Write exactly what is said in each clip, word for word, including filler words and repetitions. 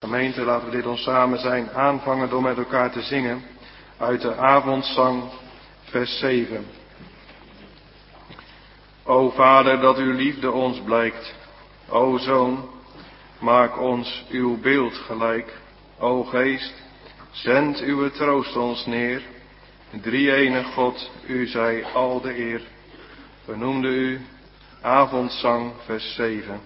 Gemeente, laten we dit ons samen zijn aanvangen door met elkaar te zingen uit de avondzang, vers zeven. O Vader, dat uw liefde ons blijkt. O Zoon, maak ons uw beeld gelijk. O Geest, zend uw troost ons neer. Drie-enig God, u zij al de eer. We noemden u avondzang, vers zeven.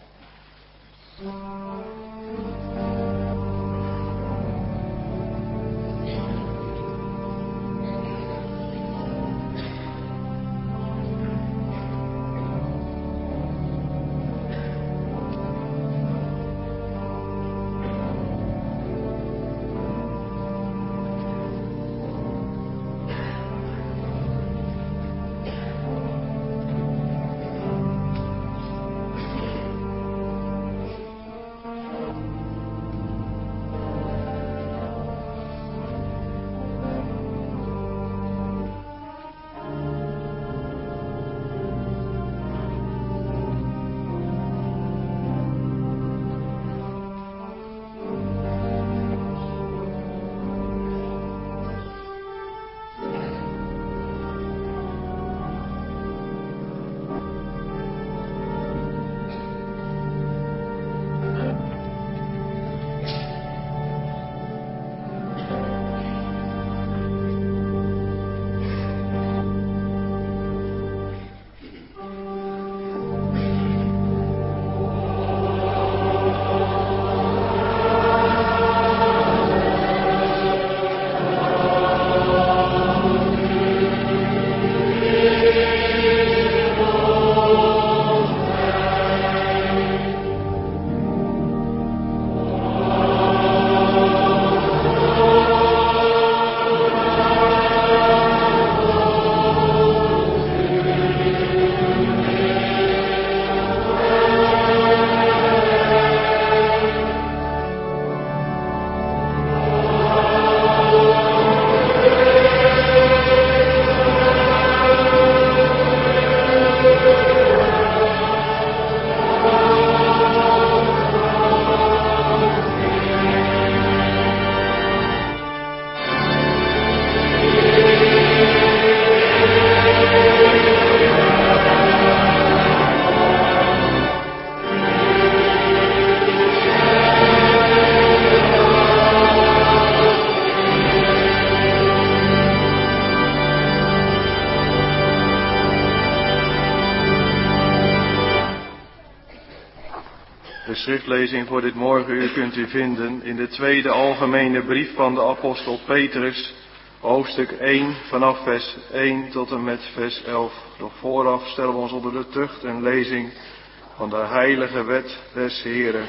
Schriftlezing voor dit morgenuur kunt u vinden in de tweede algemene brief van de apostel Petrus, hoofdstuk één, vanaf vers één tot en met vers elf. Doch vooraf stellen we ons onder de tucht en lezing van de heilige wet des Heren.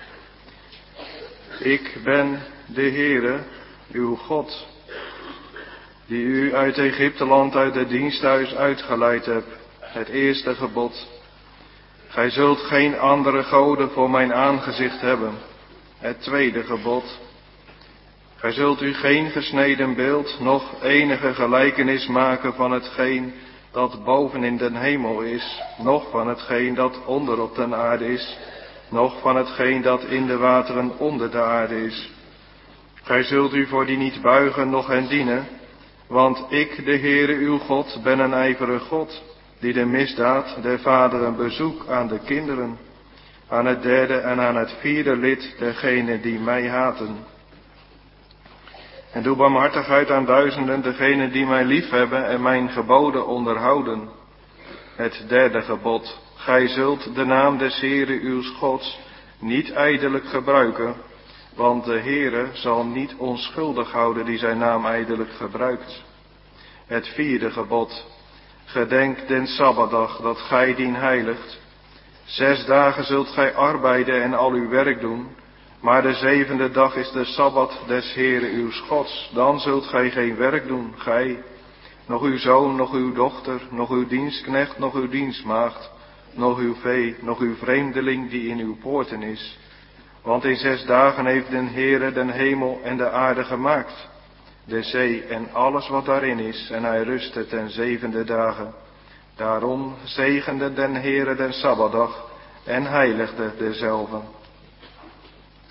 Ik ben de Heere, uw God, die u uit Egypteland uit het diensthuis uitgeleid heb. Het eerste gebod. Gij zult geen andere goden voor mijn aangezicht hebben. Het tweede gebod. Gij zult u geen gesneden beeld, noch enige gelijkenis maken van hetgeen dat boven in den hemel is, noch van hetgeen dat onder op den aarde is, noch van hetgeen dat in de wateren onder de aarde is. Gij zult u voor die niet buigen, noch hen dienen, want ik, de Heere uw God, ben een ijverig God, die de misdaad der vaderen bezoek aan de kinderen, aan het derde en aan het vierde lid dergenen die mij haten. En doe barmhartigheid aan duizenden, degenen die mij liefhebben en mijn geboden onderhouden. Het derde gebod. Gij zult de naam des Heere uws Gods niet ijdelijk gebruiken, want de Heere zal niet onschuldig houden die zijn naam ijdelijk gebruikt. Het vierde gebod. Gedenk den Sabbatdag, dat gij dien heiligt. Zes dagen zult gij arbeiden en al uw werk doen, maar de zevende dag is de Sabbat des Heere uws Gods. Dan zult gij geen werk doen, gij, nog uw zoon, nog uw dochter, nog uw dienstknecht, nog uw dienstmaagd, nog uw vee, nog uw vreemdeling die in uw poorten is. Want in zes dagen heeft den Heere den hemel en de aarde gemaakt, de zee en alles wat daarin is, en hij rustte ten zevende dagen. Daarom zegende den Heere den Sabbatdag en heiligde dezelve.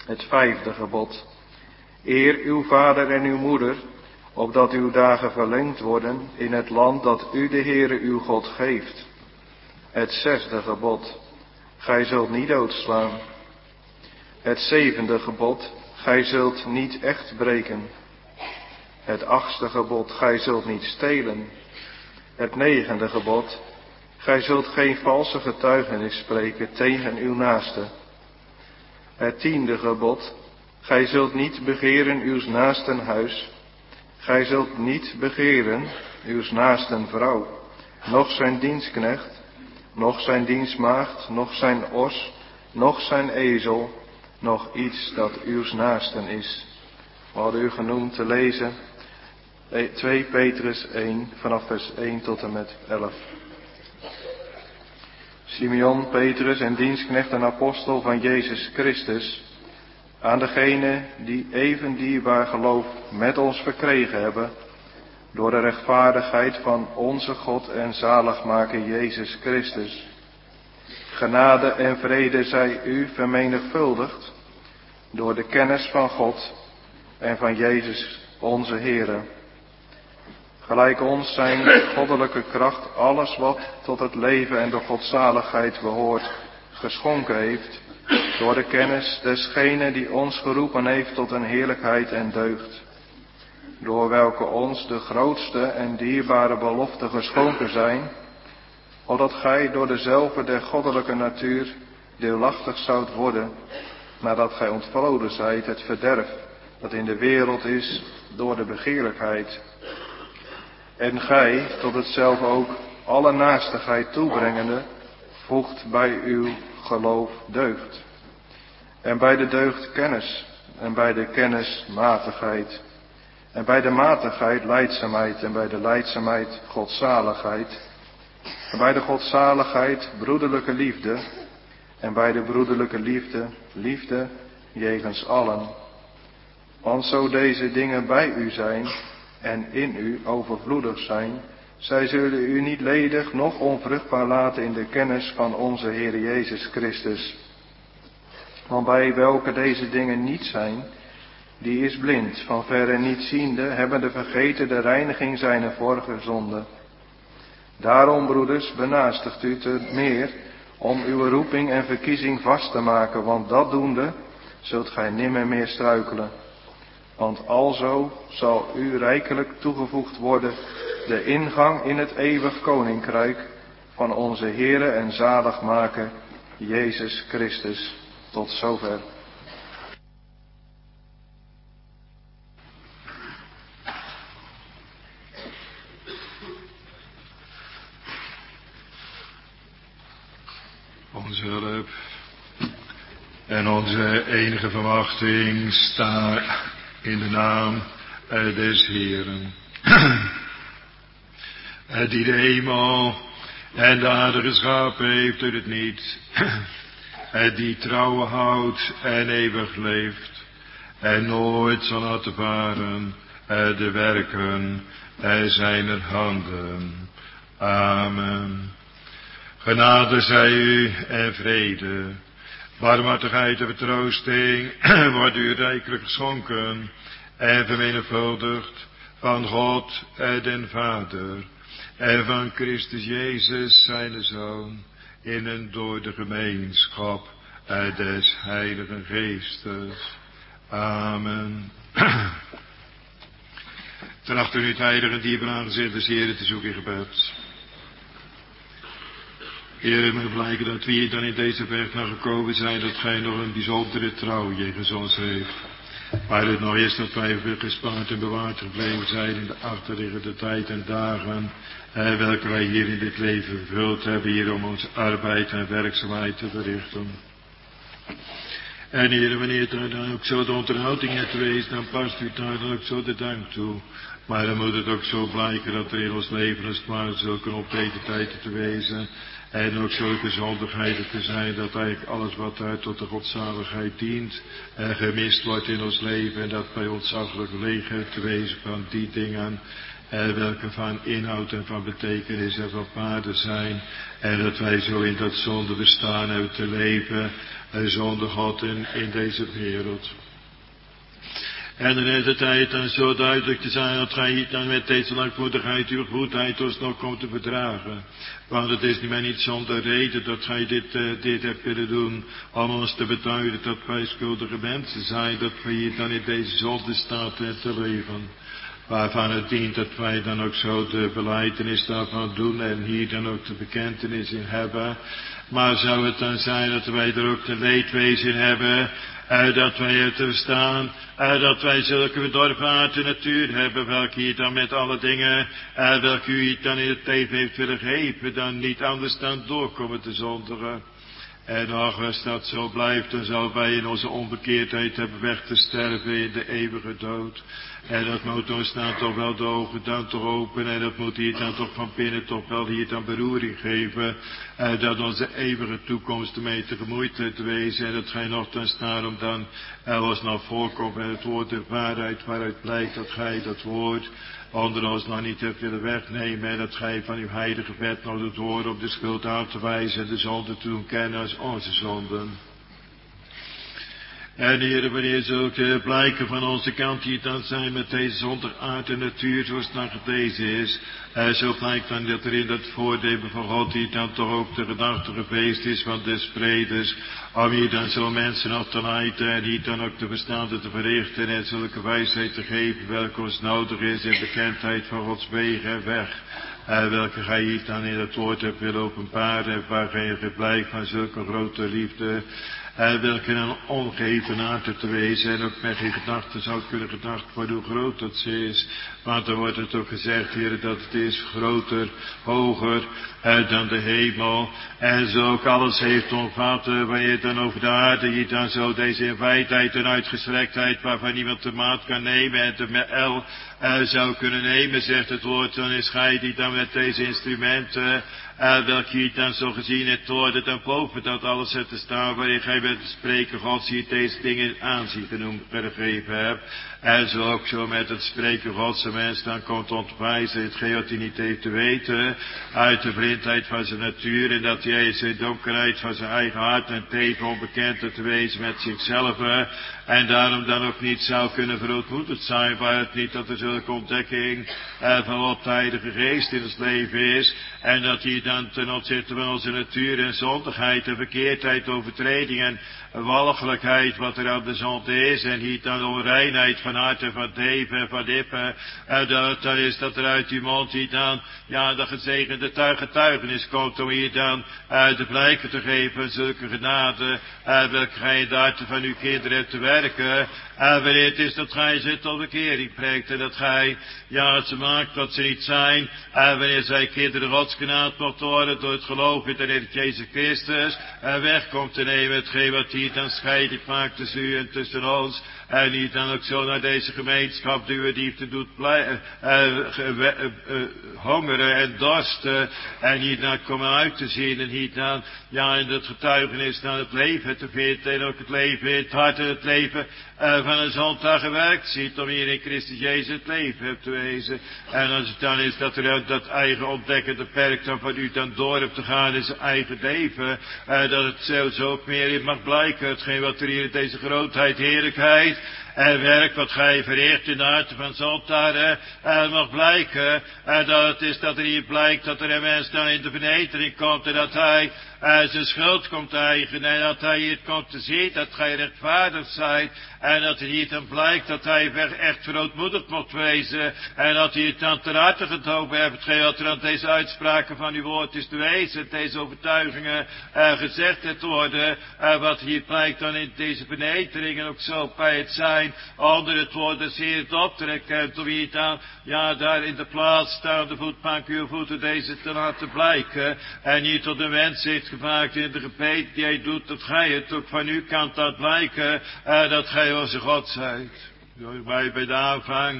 Het vijfde gebod. Eer uw vader en uw moeder, opdat uw dagen verlengd worden in het land dat u de Heere uw God geeft. Het zesde gebod. Gij zult niet doodslaan. Het zevende gebod. Gij zult niet echt breken. Het achtste gebod. Gij zult niet stelen. Het negende gebod. Gij zult geen valse getuigenis spreken tegen uw naaste. Het tiende gebod. Gij zult niet begeren uws naasten huis. Gij zult niet begeren uws naasten vrouw, noch zijn dienstknecht, noch zijn dienstmaagd, noch zijn os, noch zijn ezel, noch iets dat uws naasten is. We hadden u genoemd te lezen twee Petrus één, vanaf vers één tot en met elf. Simeon, Petrus en dienstknecht en apostel van Jezus Christus, aan degene die even dierbaar geloof met ons verkregen hebben, door de rechtvaardigheid van onze God en zaligmaker Jezus Christus. Genade en vrede zij u vermenigvuldigd, door de kennis van God en van Jezus onze Heere. Gelijk ons zijn goddelijke kracht alles wat tot het leven en de godzaligheid behoort, geschonken heeft, door de kennis desgene die ons geroepen heeft tot een heerlijkheid en deugd, door welke ons de grootste en dierbare beloften geschonken zijn, opdat gij door dezelfde der goddelijke natuur deelachtig zoudt worden, nadat gij ontvloden zijt het verderf dat in de wereld is door de begeerlijkheid. En gij, tot hetzelfde ook alle naastigheid toebrengende, voegt bij uw geloof deugd. En bij de deugd kennis, en bij de kennis matigheid. En bij de matigheid lijdzaamheid, en bij de lijdzaamheid godzaligheid. En bij de godzaligheid broederlijke liefde, en bij de broederlijke liefde, liefde jegens allen. Want zo deze dingen bij u zijn, en in u overvloedig zijn, zij zullen u niet ledig, noch onvruchtbaar laten in de kennis van onze Heer Jezus Christus. Want bij welke deze dingen niet zijn, die is blind, van verre niet ziende, hebbende vergeten de reiniging zijner vorige zonde. Daarom, broeders, benaastigt u te meer om uw roeping en verkiezing vast te maken, want dat doende zult gij nimmer meer struikelen. Want alzo zal u rijkelijk toegevoegd worden de ingang in het eeuwig koninkrijk van onze Heere en zaligmaker Jezus Christus. Tot zover. Onze hulp en onze enige verwachting staat in de naam des Heeren, die de hemel en de aarde geschapen heeft uit het niet, die trouw houdt en eeuwig leeft en nooit zal laten varen de werken zijner handen. Amen. Genade zij u en vrede, barmhartigheid en vertroosting wordt u rijkelijk geschonken en vermenigvuldigd van God en den Vader en van Christus Jezus zijn Zoon in en door de gemeenschap des Heiligen Geestes. Amen. Ten achter u het heilige en dierbare aangezicht des Heeren te zoeken in gebed. Heer, het moet blijken dat we hier dan in deze weg naar gekomen zijn, dat gij nog een bijzondere trouw jegens ons heeft. Maar het nog is dat wij gespaard en bewaard gebleven zijn in de achterliggende tijd en dagen, eh, welke wij hier in dit leven vervuld hebben, hier om onze arbeid en werkzaamheid te verrichten. En Heer, wanneer daar dan ook zo de onderhouding is geweest, dan past u daar dan ook zo de dank toe. Maar dan moet het ook zo blijken dat er in ons leven als het ware zulke optreden tijden te wezen. En ook zulke zondigheden te zijn dat eigenlijk alles wat daar tot de godzaligheid dient en gemist wordt in ons leven. En dat bij ons ontzaglijk leeg te wezen van die dingen uh, welke van inhoud en van betekenis en van waarde zijn. En dat wij zo in dat zonde bestaan hebben te leven, uh, zonder God in, in deze wereld. En dan is het tijd dan zo duidelijk te zijn dat gij dan met deze langmoedigheid uw goedheid ons nog komt te bedragen. Want het is mij niet zonder reden dat gij dit, uh, dit hebt willen doen, om ons te beduiden dat wij schuldige mensen zijn, dat wij hier dan in deze zonde staan te leven. Waarvan het dient dat wij dan ook zo de belijdenis daarvan doen en hier dan ook de bekentenis in hebben. Maar zou het dan zijn dat wij er ook de leedwezen in hebben, uh, dat wij het verstaan, uh, dat wij zulke bedorven aard en natuur hebben, welke hier dan met alle dingen, uh, welke u hier dan in het leven heeft willen geven, dan niet anders dan doorkomen te zondigen. En als dat zo blijft, dan zal wij in onze onbekeerdheid hebben weg te sterven in de eeuwige dood. En dat moet ons dan toch wel de ogen dan toch open. En dat moet hier dan toch van binnen toch wel hier dan beroering geven. En dat onze eeuwige toekomst ermee tegemoeid te wezen. En dat gij nogthans daarom dan ons nog voorkomt met het woord der waarheid. Waaruit blijkt dat gij dat woord onder ons nog niet hebt willen wegnemen. En dat gij van uw heilige wet nog het woord op de schuld aan te wijzen. En de zonde te doen kennen als onze zonden. En heren, wanneer zulke blijken van onze kant hier dan zijn met deze zonder aard en natuur zoals het dan gelezen is. En zo blijkt dan dat er in dat voornemen van God hier dan toch ook de gedachte geweest is van des vredes. Om hier dan zo mensen af te leiden en hier dan ook de verstanden te verrichten en zulke wijsheid te geven welke ons nodig is in bekendheid van Gods wegen en weg. Uh, welke gij hier dan in het woord hebt willen openbaren en waar gij het blijkt van zulke grote liefde. Uh, welke een ongeëvenaard te wezen en ook met geen gedachte zou kunnen gedacht worden hoe groot dat ze is. Want dan wordt het ook gezegd, Heer, dat het is groter, hoger uh, dan de hemel. En zo ook alles heeft omvatten, wanneer je dan over de aarde hier dan zo deze in wijdheid en uitgestrektheid waarvan niemand de maat kan nemen en de el uh, zou kunnen nemen, zegt het woord, dan is gij die dan met deze instrumenten, uh, welke hier dan zo gezien hebt worden, dan boven dat alles hebt te staan, waarin gij met het spreken Gods hier deze dingen aanzien genoemd gegeven hebt. En zo ook zo met het spreken Gods de mens dan komt ontwijzen hetgeen wat hij niet heeft te weten, uit de blindheid van zijn natuur, en dat hij zijn donkerheid van zijn eigen hart en teven onbekend te wezen met zichzelf, en daarom dan ook niet zou kunnen verootmoedigd zijn, waar het niet dat er zulke ontdekking uh, van wat de Heilige Geest in ons leven is, en dat hij dan ten opzichte van onze natuur en zondigheid en verkeerdheid, overtreding en walgelijkheid wat er aan de zonde is, en hier dan onreinheid van hart en van teven en van lippen, uh, dat, dat is dat er uit uw mond hier dan, ja, de gezegende getuigenis komt om hier dan uh, de blijken te geven, zulke genade, uh, welke gij in de harten van uw kinderen hebt te werken, en uh, wanneer het is dat gij ze tot bekering brengt, en dat gij, ja, ze maakt wat ze niet zijn, en uh, wanneer zij kinderen Gods genade mocht worden door het geloof in de Heer Jezus Christus, en uh, weg komt te nemen hetgeen wat hier dan scheiding maakt tussen u en tussen ons, en niet dan ook zo naar deze gemeenschap die uw liefde doet blij, uh, uh, uh, uh, hongeren en dorsten, en hier dan komen uit te zien, en hier dan, ja, in het getuigenis naar het leven te vinden, en ook het leven in het hart en het leven uh, van een zondag gewerkt ziet, om hier in Christus Jezus het leven hebt te wezen. En als het dan is dat er dat eigen ontdekkende perk dan van u dan door hebt te gaan in zijn eigen leven, uh, dat het zelfs ook meer in mag blijken, hetgeen wat er hier in deze grootheid, heerlijkheid en werk wat gij verricht in de harten van zondaren, en mag blijken, en dat het is dat er hier blijkt dat er een mens dan in de vernedering komt, en dat hij uh, zijn schuld komt eigen, en dat hij hier komt te zien dat gij rechtvaardig zijt, en dat het hier dan blijkt dat hij echt verootmoedigd mocht wezen, en dat hij het dan ter harte getogen heeft, hetgeen wat er aan deze uitspraken van uw woord is te wezen, deze overtuigingen uh, gezegd het worden, uh, wat hier blijkt dan in deze vernedering, en ook zo bij het zijn onder het woord des Heeren optrekken, om hier dan, ja, daar in de plaats staan, de voetbank uw voeten deze te laten blijken, en hier tot een wens heeft gemaakt in de gebed die hij doet, dat gij het ook van uw kant laat blijken, uh, dat gij onze God zijt. Door mij bij de aanvang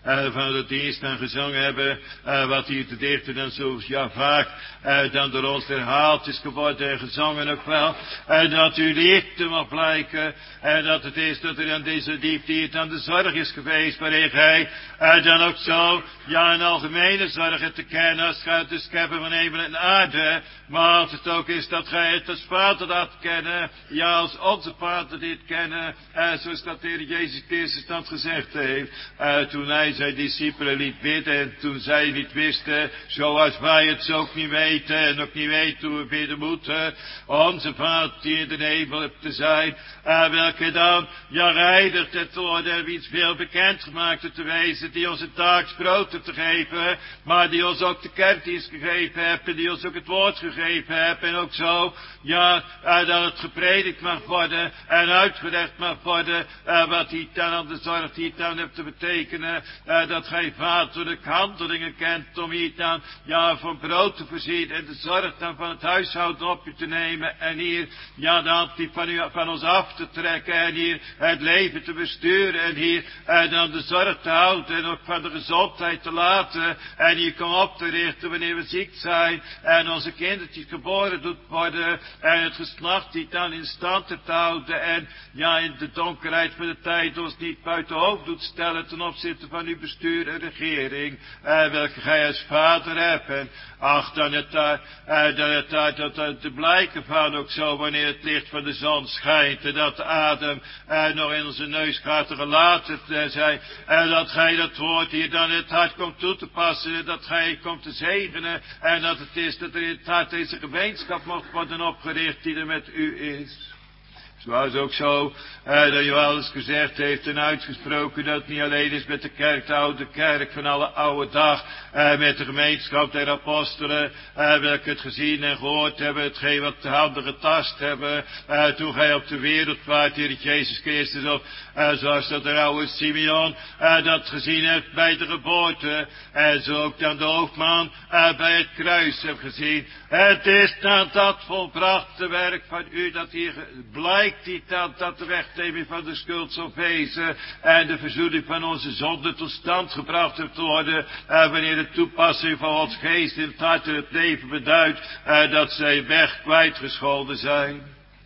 uh, van het eerst aan gezang hebben, uh, wat hier te dichter dan zo ja, vaak uh, dan door ons herhaald is geworden en gezongen ook wel. En uh, dat uw liefde mag blijken en dat het is dat er aan deze liefde hier aan de zorg is geweest waarin gij uh, dan ook zo ja een algemene zorg hebt te kennen als gij de schepper van hemel en aarde, maar als het ook is dat gij het als Vader laat kennen, ja als onze Vader dit kennen, uh, zoals dat de Heer Jezus Christus dat gezegd heeft, uh, toen hij zijn discipelen liet bidden en toen zij niet wisten, zoals wij het zo ook niet weten en ook niet weten hoe we bidden moeten, onze Vader die in de hemel hebt te zijn, uh, welke dan ja reinigt het worden en iets veel bekendgemaakt te wezen, die ons het dagelijks brood te geven, maar die ons ook de kerkdienst gegeven hebt en die ons ook het woord gegeven hebt en ook zo, ja, uh, dat het gepredikt mag worden en uitgelegd mag worden, uh, wat hij dan aan de zorg die dan hebt te betekenen, uh, dat gij vaderlijke handelingen kent om hier dan, ja, van brood te voorzien en de zorg dan van het huishouden op je te nemen en hier, ja, de hand die van, u, van ons af te trekken en hier het leven te besturen en hier uh, dan de zorg te houden en ook van de gezondheid te laten en hier kom op te richten wanneer we ziek zijn en onze kindertjes geboren doet worden en het geslacht die dan in stand te houden en ja in de donkerheid van de tijd ons niet buiten hoofd doet stellen ten opzichte van uw bestuur en regering, uh, welke gij als vader hebt en ach dan het daar, uh, dan het daar dat uh, te blijken van ook zo wanneer het licht van de zon schijnt en dat de adem uh, nog in onze neus gaat gelaten te zijn en dat gij dat woord hier dan in het hart komt toe te passen en dat gij komt te zegenen en dat het is dat er in het hart deze gemeenschap mocht worden opgericht die er met u is. Zoals ook zo, uh, dat Johannes gezegd heeft en uitgesproken dat het niet alleen is met de kerk, de oude kerk van alle oude dag, uh, met de gemeenschap der apostelen, uh, welke het gezien en gehoord hebben, hetgeen wat de handen getast hebben, uh, toen gij op de wereld waart, Heer Jezus Christus, of uh, zoals dat de oude Simeon uh, dat gezien heeft bij de geboorte, en zo ook dan de hoofdman uh, bij het kruis heeft gezien. Het is dan dat volbrachte werk van u dat hier blijkt, die dat, dat de wegneming van de schuld zal wezen en de verzoening van onze zonde tot stand gebracht heeft te worden, uh, wanneer de toepassing van Gods geest in het hart en het leven beduidt, uh, dat zij weg kwijtgescholden zijn.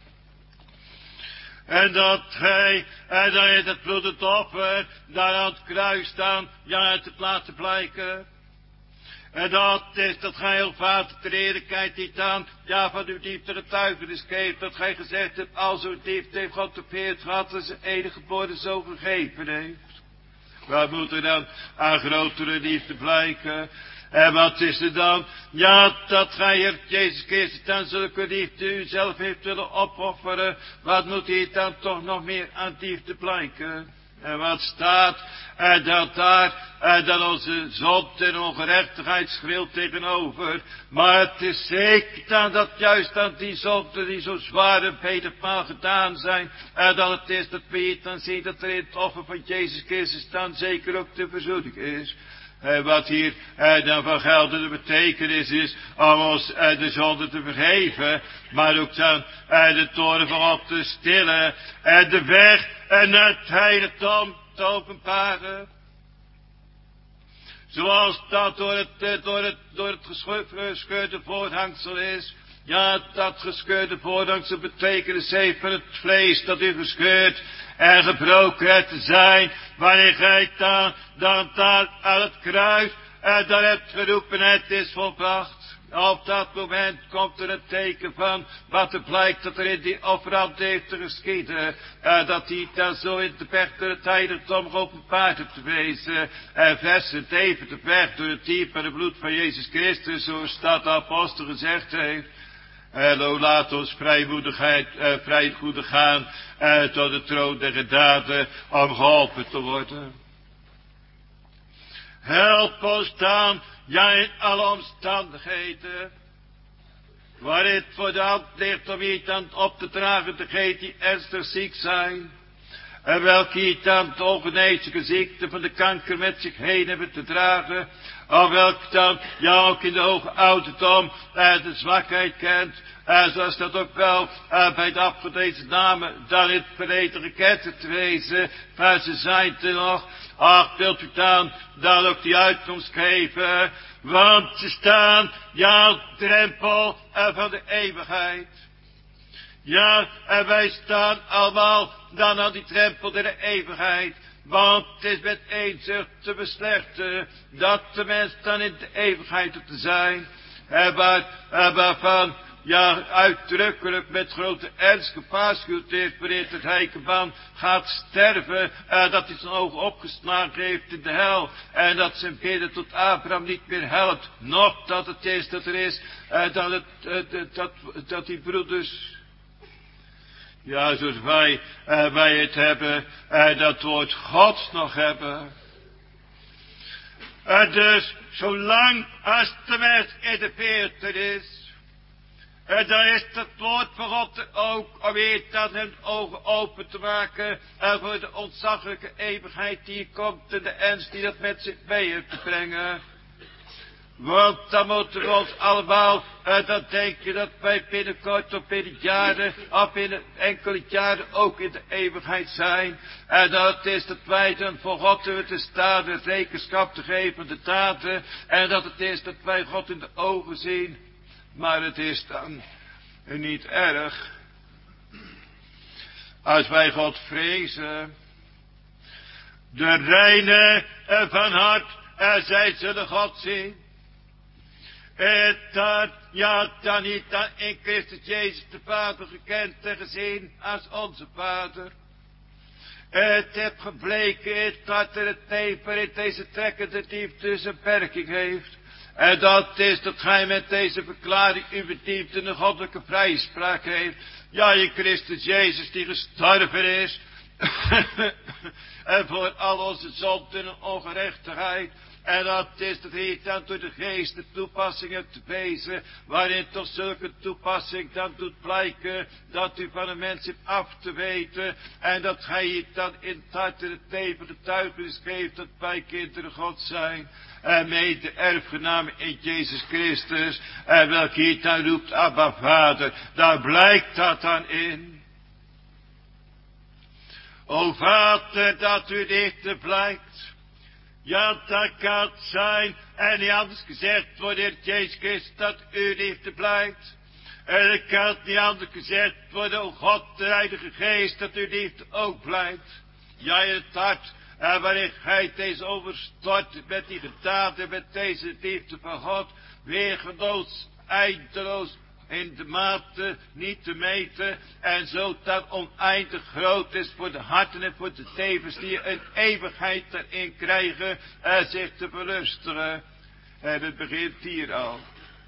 En dat gij, en dat je het bloed het offer, daar aan het kruis staan, ja, het hebt laten blijken. En dat is dat gij, o Vader, ter eerlijkheid niet aan, ja, van uw diepte getuigenis geeft, dat gij gezegd hebt, al zo diep heeft God de Veert gehad, dat zijn enige geboren zo gegeven heeft. Waar moet er dan aan grotere liefde blijken? En wat is er dan? Ja, dat gij, Heer Jezus Christus, dan zulke liefde u zelf heeft willen opofferen. Wat moet hier dan toch nog meer aan liefde blijken? En wat staat en dat daar en dat onze zond en ongerechtigheid schreeuwt tegenover. Maar het is zeker dan dat juist aan die zonden die zo zwaar en menigmaal gedaan zijn. En dat het is dat we hier dan zien dat er in het offer van Jezus Christus dan zeker ook de verzoening is. En wat hier eh, dan van geldende betekenis is om ons eh, de zonde te vergeven, maar ook dan eh, de toren van op te stillen en de weg en het heiligdom te openbaren. Zoals dat door het, eh, door het, door het gescheurde voorhangsel is. Ja, dat gescheurde voorhangsel betekenis heeft van het vlees dat u gescheurd en gebroken hebt te zijn, wanneer gij dan, dan daar aan het kruis en dan hebt geroepen, het is volbracht. Op dat moment komt er een teken van wat er blijkt dat er in die offerand heeft te geschieden. Uh, dat hij dan zo in de weg door het heiligdom geopenbaard hebt te wezen. En versen even te weg door het diep en het bloed van Jezus Christus, zoals dat de apostel gezegd heeft. En o, laat ons vrijmoedigheid, uh, vrijmoedig gaan uh, tot de troon der genade om geholpen te worden. Help ons dan, ja, in alle omstandigheden, waar het voor de hand ligt om iemand op te dragen, degenen die ernstig ziek zijn, en welke iemand de ongeneeslijke ziekte van de kanker met zich heen hebben te dragen, Of welk dan, ja ook in de hoge ouderdom, uh, de zwakheid kent. En zoals dat ook wel uh, bij de afgedeelde namen dan in het verleden gekend te wezen. Maar ze zijn er nog. Ach, wilt u dan, dan ook die uitkomst geven. Want ze staan, ja, op de drempel uh, van de eeuwigheid. Ja, en wij staan allemaal dan aan die drempel der eeuwigheid. Want het is met eenzucht te beslechten dat de mens dan in de eeuwigheid op te zijn. En, waar, en waarvan, ja, uitdrukkelijk met grote ernst gewaarschuwd heeft wanneer het rijke man gaat sterven. En dat hij zijn ogen opgeslagen heeft in de hel. En dat zijn bidden tot Abraham niet meer helpt. Nog dat het is dat er is, en dat, het, dat, dat, dat die broeders... Ja, zoals wij, uh, wij het hebben, en dat woord Gods nog hebben. En dus, zolang als de mens in de veertig is, en dan is het woord van God er ook, om weer dan hun ogen open te maken, en voor de ontzaglijke eeuwigheid die komt, en de ernst die dat met zich mee heeft te brengen. Want dan moeten we ons allemaal, uh, dan denken dat wij binnenkort of binnen jaren, of binnen enkele jaren ook in de eeuwigheid zijn. En dat is dat wij dan voor God te staan, de rekenschap te geven, de daden. En dat het is dat wij God in de ogen zien. Maar het is dan niet erg. Als wij God vrezen. De reine van hart, en zij zullen God zien. En dat, ja, dan niet dan in Christus Jezus de Vader gekend en gezien als onze Vader. Het heeft gebleken dat er het never in deze trekkende diepte zijn werking heeft. En dat is dat gij met deze verklaring uw diepte een goddelijke vrijspraak heeft. Ja, in Christus Jezus die gestorven is. En voor al onze zonden en ongerechtigheid. En dat is dat hij dan door de geest de toepassing hebt te wezen, waarin toch zulke toepassing dan doet blijken, dat u van een mens hebt af te weten, en dat gij je dan in het hart en het leven de tuigenis geeft dat wij kinderen God zijn, en mede erfgenamen in Jezus Christus, en welke je dan roept, Abba Vader, daar blijkt dat dan in. O Vader, dat u dichter blijkt. Ja, dat kan zijn, en niet anders gezegd worden, Heer Jezus Christus, dat uw liefde blijkt. En het kan niet anders gezegd worden, o God, de Heilige Geest, dat uw liefde ook blijkt. Ja, in het hart, en waarin gij deze overstort met die gedaden, met deze liefde van God, weergeloos, eindeloos, in de mate niet te meten, en zo dat oneindig groot is voor de harten en voor de levens die een eeuwigheid erin krijgen en zich te verlustigen. En het begint hier al.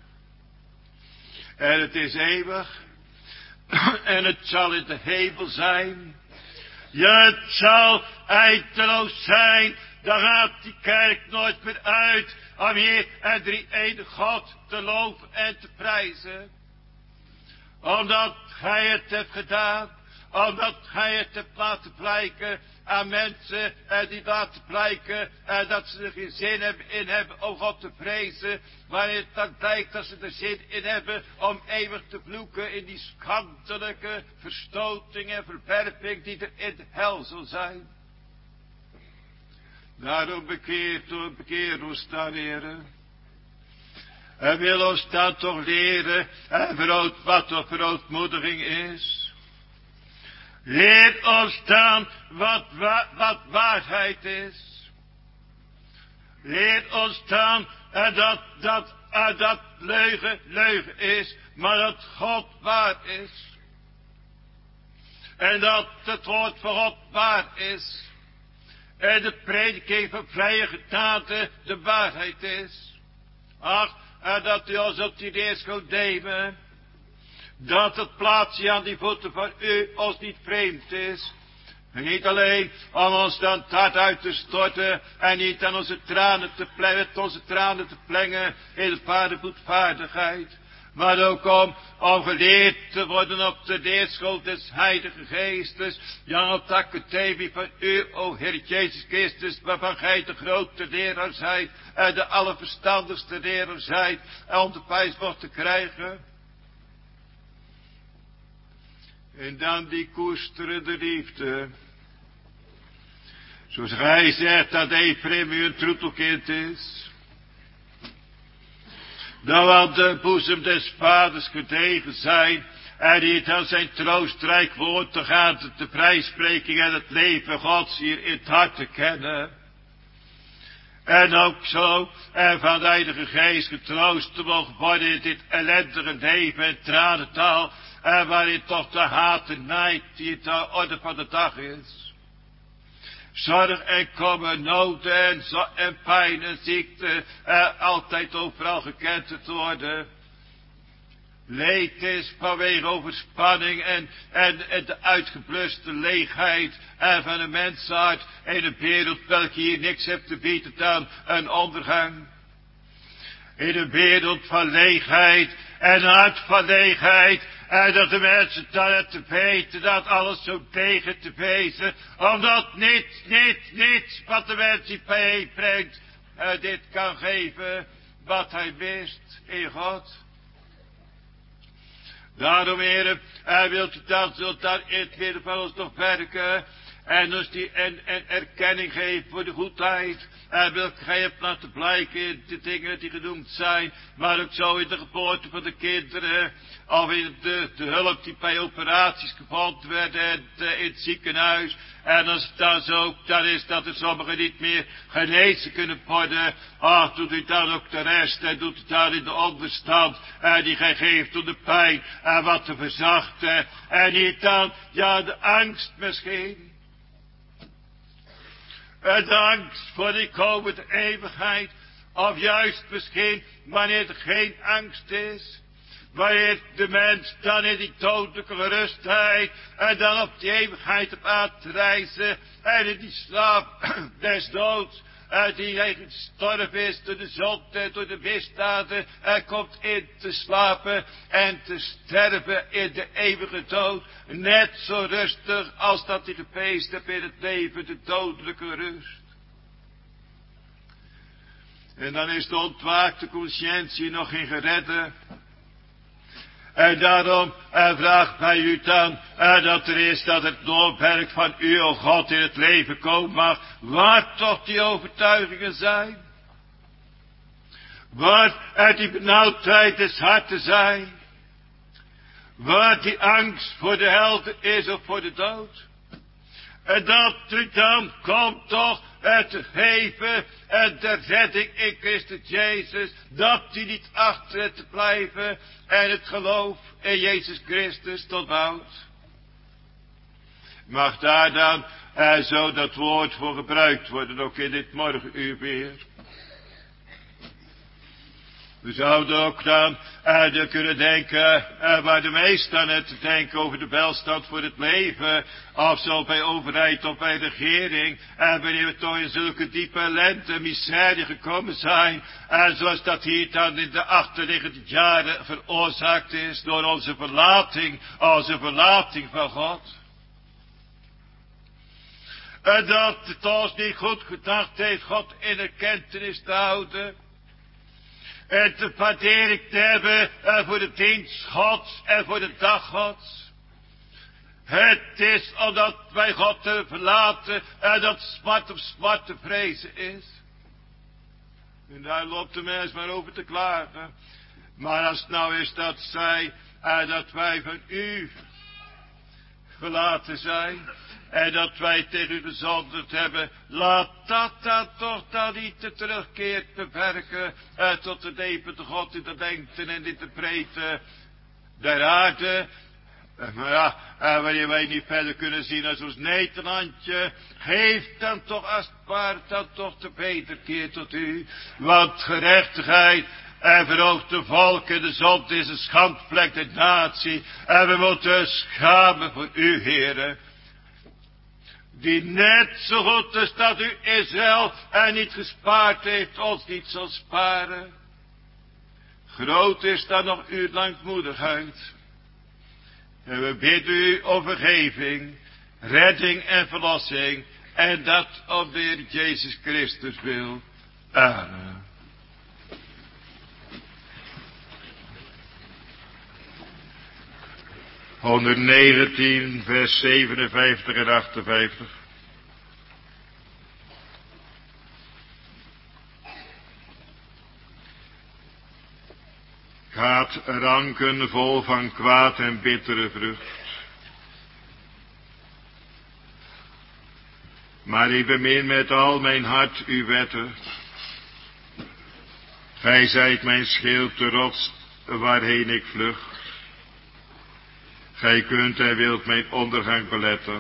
En het is eeuwig, en het zal in de hemel zijn. Ja, het zal eindeloos zijn. Dan gaat die kerk nooit meer uit om hier en drie ene God te loven en te prijzen. Omdat gij het hebt gedaan. Omdat gij het hebt laten blijken aan mensen en die laten blijken en dat ze er geen zin hebben in hebben om God te vrezen. Wanneer het dan blijkt dat ze er zin in hebben om eeuwig te vloeken in die schandelijke verstoting en verwerping die er in de hel zal zijn. Daarom bekeert u, bekeer ons dan, heren. En wil ons dan toch leren en verhoot, wat toch verootmoediging is. Leer ons dan wat, wa, wat waarheid is. Leer ons dan en dat, dat, en dat leugen leugen is, maar dat God waar is. En dat het woord van God waar is. En de prediking van vrije genade de waarheid is. Ach, en dat u ons op die leer schoot nemen. Dat het plaatsje aan die voeten van u ons niet vreemd is. En niet alleen om ons dan het hart uit te storten. En niet aan onze tranen te plengen, onze tranen te plengen in de vadervoetvaardigheid. maar ook om, om geleerd te worden op de leerschool des Heilige Geestes. Ja, op de academie van u, o Heer Jezus Christus, waarvan gij de grote leraar zijt en de allerverstandigste leraar zijt, en om de prijswoord te krijgen. En dan die koesterende liefde. Zoals gij zegt dat Ephraim u een troetelkind is. Nou aan de boezem des vaders gedegen zijn. En die het aan zijn troostrijk woord te gaan, de vrijspreking en het leven Gods hier in het hart te kennen. En ook zo, en van de Heilige Geest getroost te mogen worden in dit ellendige leven en tranentaal. En waarin toch de haat en nijd die het de orde van de dag is. Zorg en kommer, nood en, en pijn en ziekte, eh, altijd overal gekend te worden. Leed is vanwege overspanning en, en, en de uitgebluste leegheid en van een menshart in een wereld welke hier niks heeft te bieden dan een ondergang. In een wereld van leegheid en hart van leegheid. En dat de mensen dan te weten dat alles zo tegen te wezen. Omdat niets, niets, niets wat de mens die bijbrengt. Uh, dit kan geven wat hij wist in God. Daarom, heren, hij wilt u dat, zult daar in het midden van ons nog werken. En dus die en, en erkenning geven voor de goedheid. En welke gij hebt laten blijken in de dingen die genoemd zijn. Maar ook zo in de geboorte van de kinderen. Of in de, de hulp die bij operaties gevonden werden in het ziekenhuis. En als het dan zo dan is dat er sommigen niet meer genezen kunnen worden. Ach, doet u dan ook de rest. En doet u dan in de onderstand. En die gij geeft om de pijn. En wat te verzachten. En niet dan, ja, de angst misschien. En de angst voor die komende eeuwigheid. Of juist misschien wanneer er geen angst is. Wanneer de mens dan in die dodelijke gerustheid. En dan op die eeuwigheid op aan te reizen. En in die slaap des doods. En die eigenlijk gestorven is door de zonde, door de misdaden. En komt in te slapen en te sterven in de eeuwige dood. Net zo rustig als dat hij gepeest heeft in het leven, de dodelijke rust. En dan is de ontwaakte conscientie nog geen geredde. En daarom uh, vraagt bij u dan uh, dat er is dat het noodwerk van u, o God, in het leven komen mag. Waar toch die overtuigingen zijn? Waar uh, die benauwdheid des harten zijn? Waar die angst voor de hel is of voor de dood? En dat u dan komt toch het geven en de redding in Christus Jezus. Dat die niet achter te blijven en het geloof in Jezus Christus tot bouwt. Mag daar dan eh, zo dat woord voor gebruikt worden, ook in dit morgenuur weer. We zouden ook dan uh, kunnen denken, uh, waar de meesten aan het denken over de welstand voor het leven. Of zo bij overheid of bij regering. En wanneer we toch in zulke diepe ellende en miserie gekomen zijn. En zoals dat hier dan in de achterliggende jaren veroorzaakt is door onze verlating, onze verlating van God. En dat het ons niet goed gedacht heeft God in erkentenis te houden. En te waardering te hebben uh, voor de dienst Gods en voor de dag Gods. Het is omdat wij God te verlaten en dat smart op smart te vrezen is. En daar loopt de mens maar over te klagen. Maar als het nou is dat zij, uh, dat wij van u verlaten zijn. En dat wij tegen u gezonderd hebben. Laat dat dan toch dan niet de terugkeert bewerken. Eh, tot de levende God in de lengte en in de breedte der aarde. Eh, maar ja, eh, wanneer wij niet verder kunnen zien als ons Nederlandje. Geef dan toch als het ware dan toch de wederkeer tot u. Want gerechtigheid en verhoogt de volk en de zonde is een schandvlek der natie. En we moeten schamen voor u, heren. Die net zo goed is dat u Israël en niet gespaard heeft, ons niet zal sparen. Groot is dan nog uw langmoedigheid. En we bidden u om vergeving, redding en verlossing. En dat om de Heer Jezus Christus wil. Amen. honderdnegentien, vers zevenenvijftig en achtenvijftig. Gaat ranken vol van kwaad en bittere vrucht. Maar ik bemin met al mijn hart uw wetten. Gij zijt mijn schild, de rots waarheen ik vlucht. Gij kunt en wilt mijn ondergang beletten.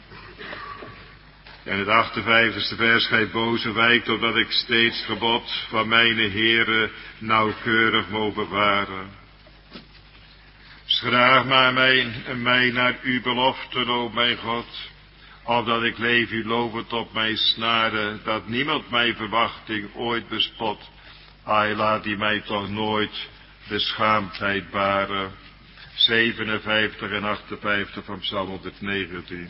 En het achtenvijftigste vers, gij boze wijkt, opdat ik steeds gebod van mijn Heere nauwkeurig mogen bewaren. Schraag maar mij, mij naar uw beloften, o mijn God, opdat ik leef u lovend op mijn snaren, dat niemand mijn verwachting ooit bespot. Ai, laat die mij toch nooit beschaamdheid baren. zevenenvijftig en achtenvijftig van Psalm honderdnegentien.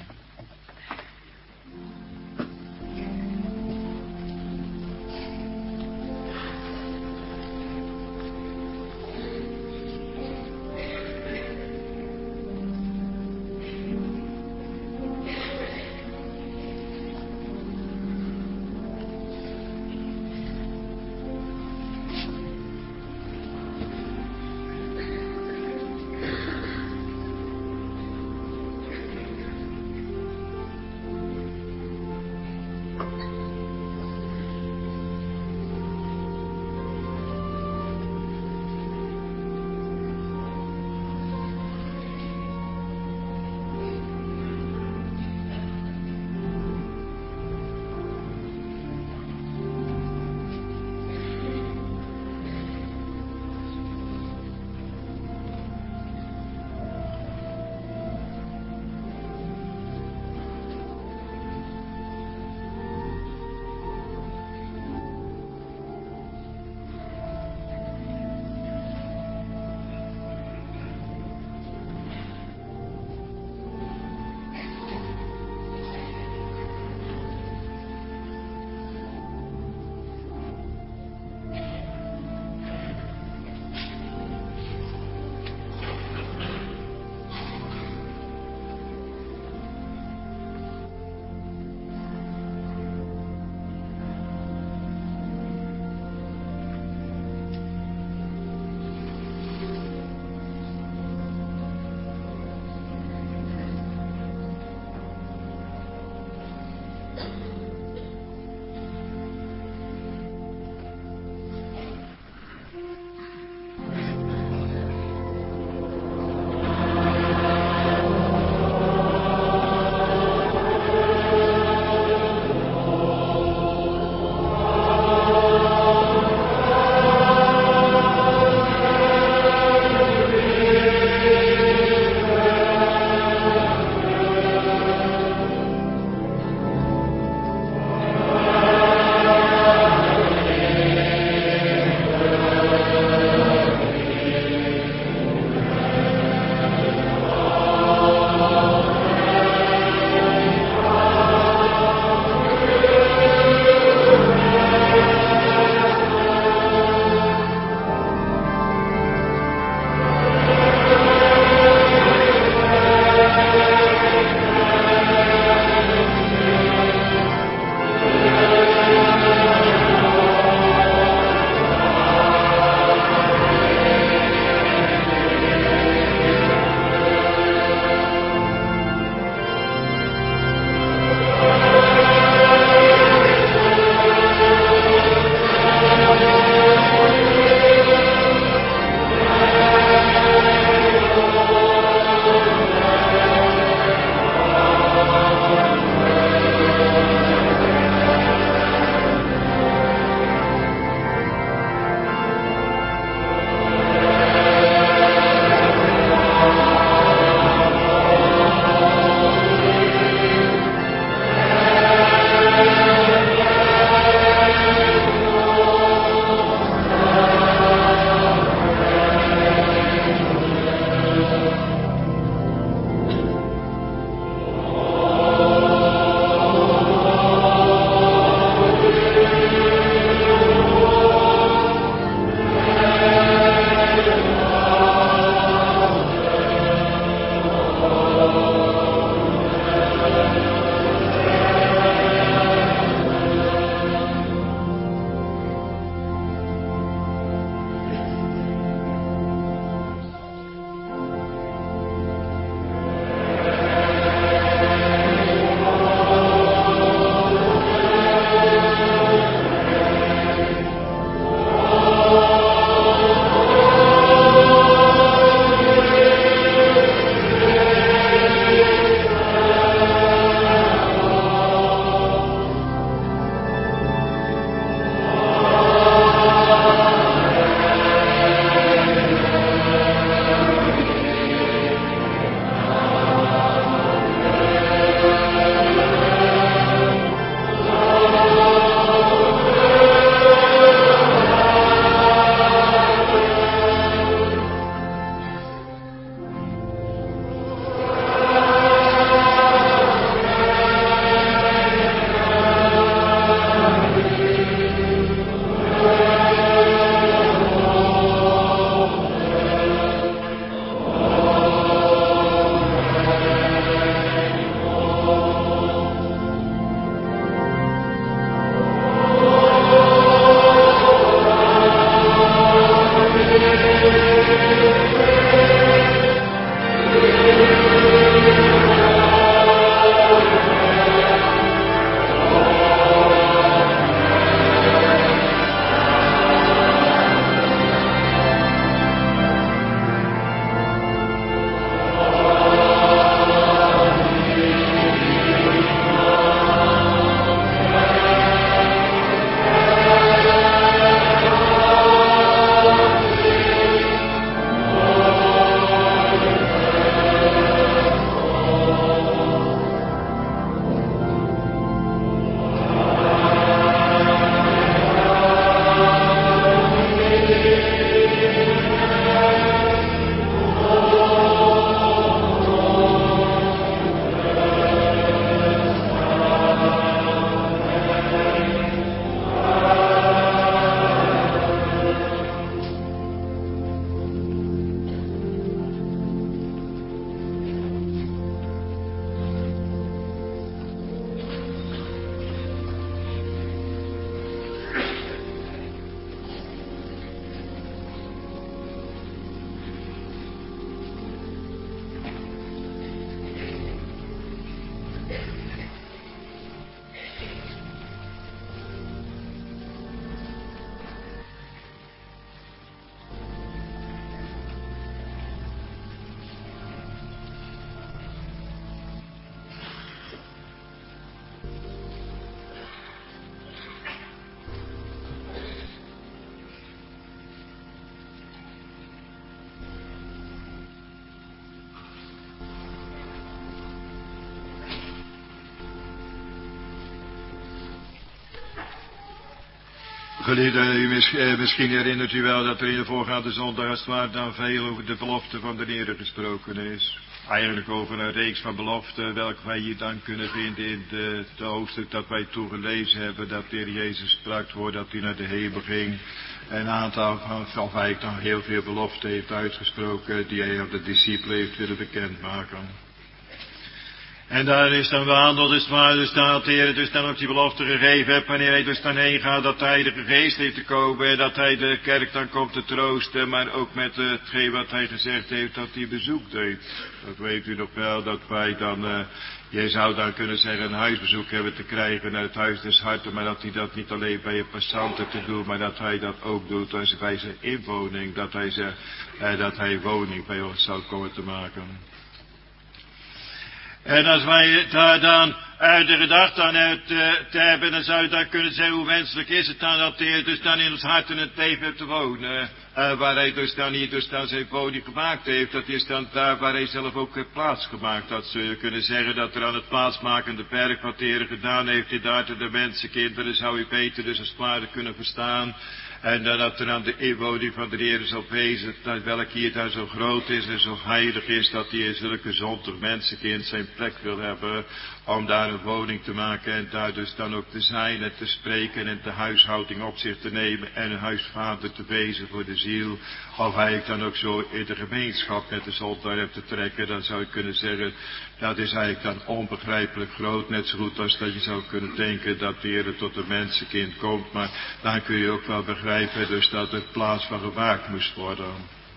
Geliefden, u mis, eh, misschien herinnert u wel dat er in de voorgaande zondag als het ware dan veel over de belofte van de Heer gesproken is. Eigenlijk over een reeks van beloften, welke wij hier dan kunnen vinden in de, de hoofdstuk dat wij toegelezen hebben, dat de Heer Jezus sprak voordat hij naar de hemel ging. Een aantal van, of eigenlijk dan heel veel beloften heeft uitgesproken die hij aan de discipelen heeft willen bekendmaken. En daar is dan behandeld, dus waar dus dat de Heer dus dan ook die belofte gegeven heeft, wanneer hij dus dan heen gaat, dat hij de geest heeft te komen, en dat hij de kerk dan komt te troosten, maar ook met hetgeen wat hij gezegd heeft, dat hij bezoek deed. Dat weet u nog wel, dat wij dan, uh, je zou dan kunnen zeggen, een huisbezoek hebben te krijgen naar het huis des harten, maar dat hij dat niet alleen bij een passanten te doen, maar dat hij dat ook doet als bij zijn inwoning, dat hij zegt, uh, dat hij woning bij ons zou komen te maken. En als wij daar dan uit de gedachte aan uit uh, te hebben, dan zou je dan kunnen zeggen, hoe wenselijk is het dan dat de Heer dus dan in ons hart en het leven heeft te wonen. Uh, waar hij dus dan hier dus dan zijn woning gemaakt heeft, dat is dan daar waar hij zelf ook heeft plaats gemaakt. Dat zou je kunnen zeggen dat er aan het plaatsmakende werk wat de Heer gedaan heeft in de harten der mensenkinderen, zou je beter dus als het ware kunnen verstaan. En dat er aan de inwoning van de Heer zal wezen, dat welk hier daar zo groot is en zo heilig is, dat hij in zulke zonder mensenkind zijn plek wil hebben, om daar een woning te maken en daar dus dan ook te zijn en te spreken en de huishouding op zich te nemen en een huisvader te wezen voor de ziel. Of hij dan ook zo in de gemeenschap met de zondaar hebt te trekken, dan zou je kunnen zeggen, dat is eigenlijk dan onbegrijpelijk groot, net zo goed als dat je zou kunnen denken dat de Heer tot een mensenkind komt, maar dan kun je ook wel begrijpen dus dat het plaats van gewaakt moest worden.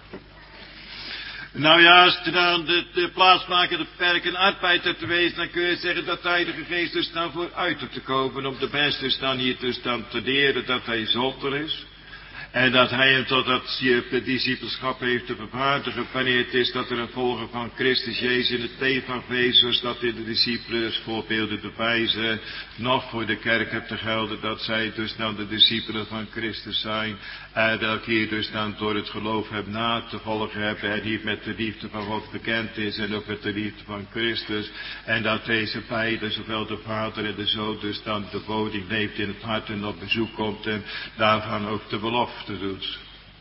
Nou ja, als er dan de, de plaatsmakende perk en arbeid hebt te wezen, dan kun je zeggen dat de Heilige Geest dus dan vooruit te komen, om de mens dus dan hier dus dan te leren dat hij zonder is. En dat hij hem tot dat discipelschap heeft te vervaardigen, wanneer het is dat er een volger van Christus Jezus in het evangelie, zoals dat in de discipelen voorbeelden bewijzen, nog voor de kerk hebt te gelden, dat zij dus dan de discipelen van Christus zijn, en welke hier dus dan door het geloof hebben na te volgen hebben, en die met de liefde van God bekend is, en ook met de liefde van Christus, en dat deze beiden, zowel de Vader en de Zoon, dus dan de woning neemt in het hart en op bezoek komt, en daarvan ook de belofte doet.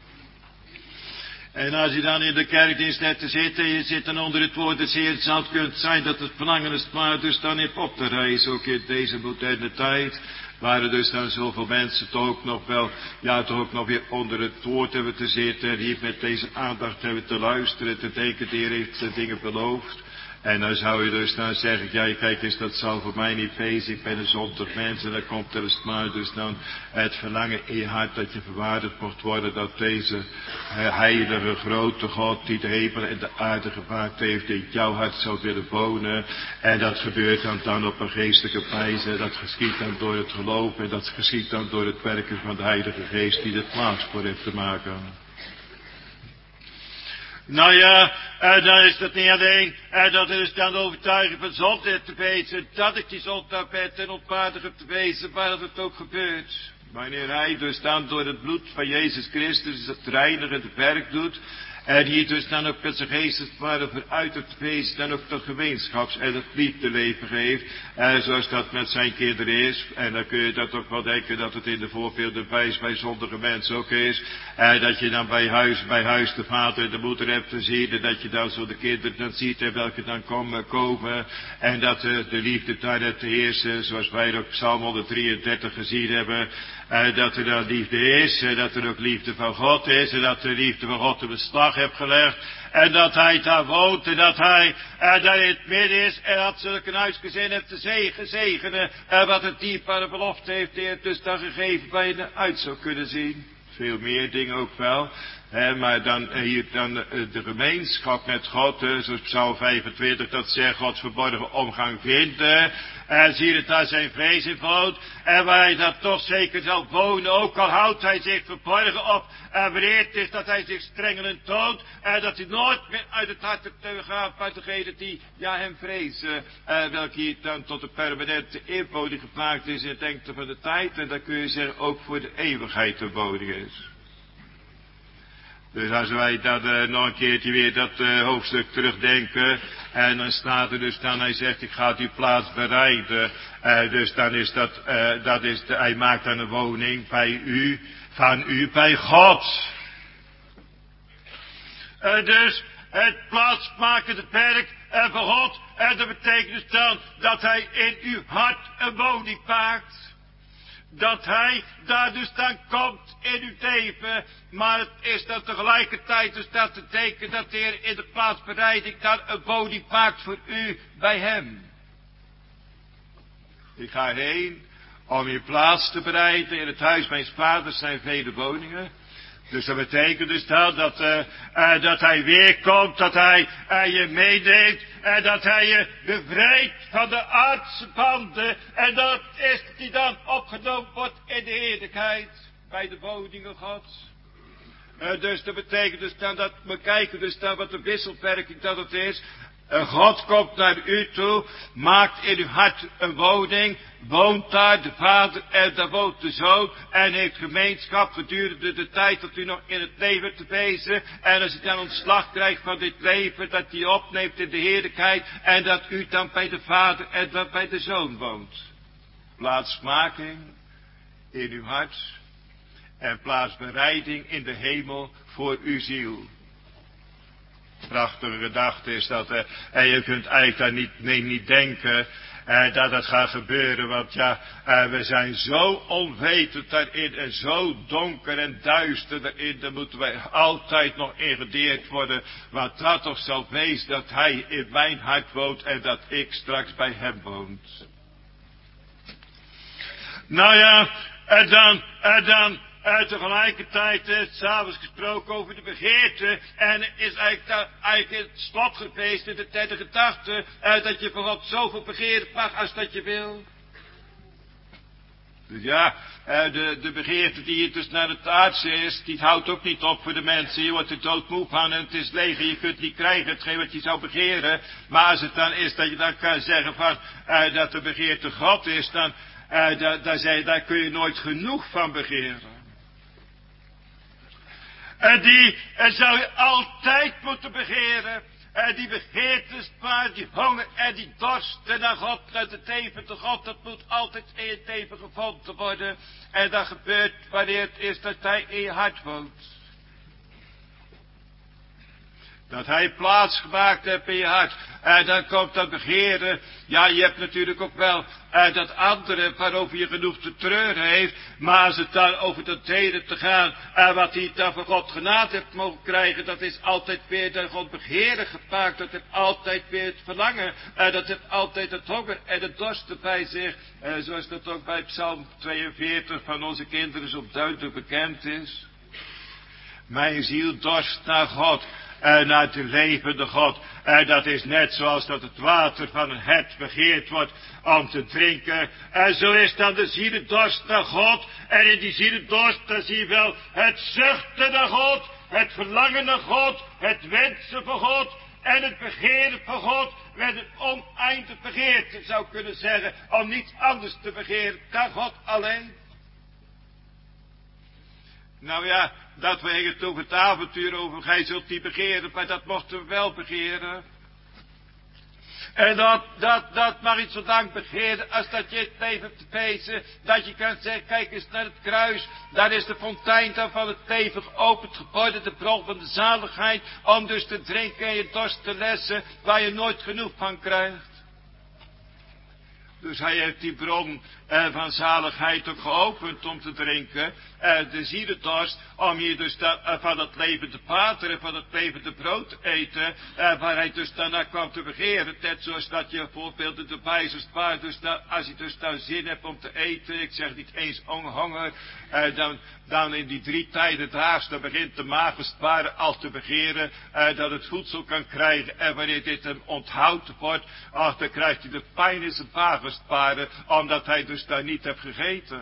En als je dan in de kerkdienst net te zitten, en je zit dan onder het woord des Heeren, zou het kunnen zijn dat het verlangen is maar dus dan in op te reizen, ook in deze moderne tijd, waar er dus dan zoveel mensen toch ook nog wel, ja toch ook nog weer onder het woord hebben te zitten, en hier met deze aandacht hebben te luisteren, te denken, de Heer heeft de dingen beloofd. En dan zou je dus dan zeggen, ja kijk eens, dat zal voor mij niet wezen, ik ben een zondig mens, en dan komt er eens maar dus dan het verlangen in je hart dat je verwaardigd mocht worden, dat deze heilige grote God die de hemel en de aarde gemaakt heeft, in jouw hart zou willen wonen. En dat gebeurt dan, dan op een geestelijke wijze, dat geschiet dan door het geloof, en dat geschiet dan door het werken van de Heilige Geest die er plaats voor heeft te maken. Nou ja, en dan is dat niet alleen, en dat is dan overtuiging van zonde te wezen, dat ik die zonde ben en ontwaardiger te wezen, waar dat het ook gebeurt. Wanneer hij dus dan door het bloed van Jezus Christus het reinigende werk doet, en hier dus dan ook met zijn geest het ware vooruit te wezen, dan ook dat gemeenschaps- en het liefdeleven geeft, en zoals dat met zijn kinderen is. En dan kun je dat ook wel denken dat het in de voorbeelden wijs bij zondige mensen ook is. En dat je dan bij huis, bij huis de vader en de moeder hebt te zien, en dat je dan zo de kinderen dan ziet, en welke dan komen, komen. En dat de, de liefde daar te heersen, zoals wij ook Psalm honderddrieëndertig gezien hebben. En dat er dan liefde is, en dat er ook liefde van God is, en dat de liefde van God een beslag heeft gelegd, en dat hij daar woont, en dat hij en daar in het midden is, en dat zulke een huisgezin heeft te zegen, zegenen, en wat het dierbare belofte heeft, die het dus dan gegeven bij je uit zou kunnen zien. Veel meer dingen ook wel. He, maar dan hier dan de gemeenschap met God, zoals Psalm vijfentwintig dat zegt, Gods verborgen omgang vindt. En zie het daar zijn vrees in woont. En waar hij dat toch zeker zal wonen, ook al houdt hij zich verborgen op. En wanneer het is dat hij zich strengelend toont. En dat hij nooit meer uit het hart te gaat bij degene die ja, hem vrezen. En welke hier dan tot een permanente inwoning gemaakt is in het lengte van de tijd. En dan kun je zeggen ook voor de eeuwigheid te woning is. Dus als wij dat uh, nog een keertje weer dat uh, hoofdstuk terugdenken, En dan staat er dus dan, hij zegt, ik ga die plaats bereiden. Uh, dus dan is dat, uh, dat is de, hij maakt dan een woning bij u, van u bij God. Uh, dus het plaatsmakende werk uh, van God, en uh, dat betekent dus dan dat hij in uw hart een woning maakt. Dat hij daar dus dan komt in uw leven. Maar het is dan tegelijkertijd dus dat te tekenen dat de Heer in de plaatsbereiding dan een woning maakt voor u bij hem. Ik ga heen om uw plaats te bereiden. In het huis mijns vaders zijn vele woningen. Dus dat betekent dus dat, dat, uh, uh, dat hij weer komt, dat hij uh, je meeneemt en dat hij je bevrijdt van de aardse banden. En dat is die dan opgenomen wordt in de heerlijkheid bij de woningen Gods. Uh, dus dat betekent dus dan dat we kijken dus dan wat de wisselwerking dat het is. Uh, God komt naar u toe, maakt in uw hart een woning, woont daar de Vader en daar woont de Zoon en heeft gemeenschap gedurende de tijd dat u nog in het leven te wezen. En als u dan ontslag krijgt van dit leven, dat hij opneemt in de heerlijkheid en dat u dan bij de Vader en dan bij de Zoon woont. Plaatsmaking in uw hart en plaatsbereiding in de hemel voor uw ziel. Prachtige gedachte is dat, uh, en je kunt eigenlijk daar niet, nee, niet denken uh, dat dat gaat gebeuren, want ja, uh, we zijn zo onwetend daarin en zo donker en duister daarin, daar moeten wij altijd nog ingedeerd worden, wat dat toch zal wezen dat hij in mijn hart woont en dat ik straks bij hem woont. Nou ja, en dan, en dan, Uh, tegelijkertijd is uh, s'avonds gesproken over de begeerte. En is eigenlijk, dat, eigenlijk het slot geweest in de derde gedachte. Uh, dat je van God zoveel begeren mag als dat je wil. Dus ja, uh, de, de begeerte die hier dus naar het aardse is, die houdt ook niet op voor de mensen. Je wordt er doodmoe van en het is leeg en je kunt niet krijgen hetgeen wat je zou begeren. Maar als het dan is dat je dan kan zeggen van, uh, dat de begeerte God is, dan, uh, daar, daar, zei, daar kun je nooit genoeg van begeren. En die en zou je altijd moeten begeren. En die begeertes, maar die honger en die dorst naar God, naar de teven te God, dat moet altijd in je teven gevonden worden. En dat gebeurt wanneer het is dat hij in je hart woont. Dat hij plaats gemaakt heeft in je hart. En dan komt dat begeren. Ja, je hebt natuurlijk ook wel uh, dat andere waarover je genoeg te treuren heeft. Maar als het dan over dat delen te gaan. En uh, wat hij dan van God genade heeft mogen krijgen. Dat is altijd weer dat God begeren gemaakt. Dat heeft altijd weer het verlangen. Uh, dat heeft altijd het honger en het dorst bij zich. Uh, zoals dat ook bij Psalm tweeënveertig van onze kinderen zo duidelijk bekend is. Mijn ziel dorst naar God. En naar de levende God. En dat is net zoals dat het water van een hert begeerd wordt om te drinken. En zo is dan de zielendorst naar God. En in die zielendorst, dan zie je wel het zuchten naar God. Het verlangen naar God. Het wensen van God. En het begeren van God. Met een oneindig begeerte zou kunnen zeggen. Om niets anders te begeren dan God alleen. Nou ja, dat we het over het avontuur over, gij zult niet begeren, maar dat mochten we wel begeren. En dat, dat, dat mag iets zodanig begeren, als dat je het leven te pezen, dat je kan zeggen, kijk eens naar het kruis, daar is de fontein dan van het leven geopend geworden, de bron van de zaligheid, om dus te drinken en je dorst te lessen, waar je nooit genoeg van krijgt. Dus hij heeft die bron eh, van zaligheid ook geopend om te drinken. Eh, de zielendorst, om hier dus da, uh, van het levende water en van het levende brood te eten. Eh, waar hij dus daarna kwam te begeren. Net zoals dat je bijvoorbeeld de wijzers waar. Dus dat, als je dus daar zin hebt om te eten. Ik zeg niet eens honger. Eh, dan, dan in die drie tijden daags. Dan begint de maag als het ware al te begeren. Eh, dat het voedsel kan krijgen. En wanneer dit hem onthouden wordt. Ach, dan krijgt hij de pijn in zijn maag als het ware. Omdat hij dus daar niet heeft gegeten.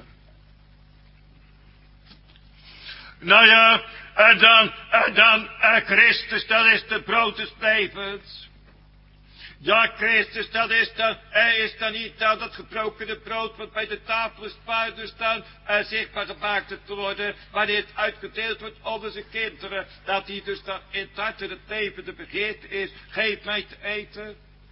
Nou ja, en dan, en dan, en Christus, dat is de brood des levens. Ja, Christus, dat is dan, hij is dan niet dan dat gebrokene brood wat bij de tafel is dus dan uh, zichtbaar gemaakt te worden, wanneer het uitgedeeld wordt onder zijn kinderen, dat hij dus dan in het hart en het leven de begeerte is, geef mij te eten.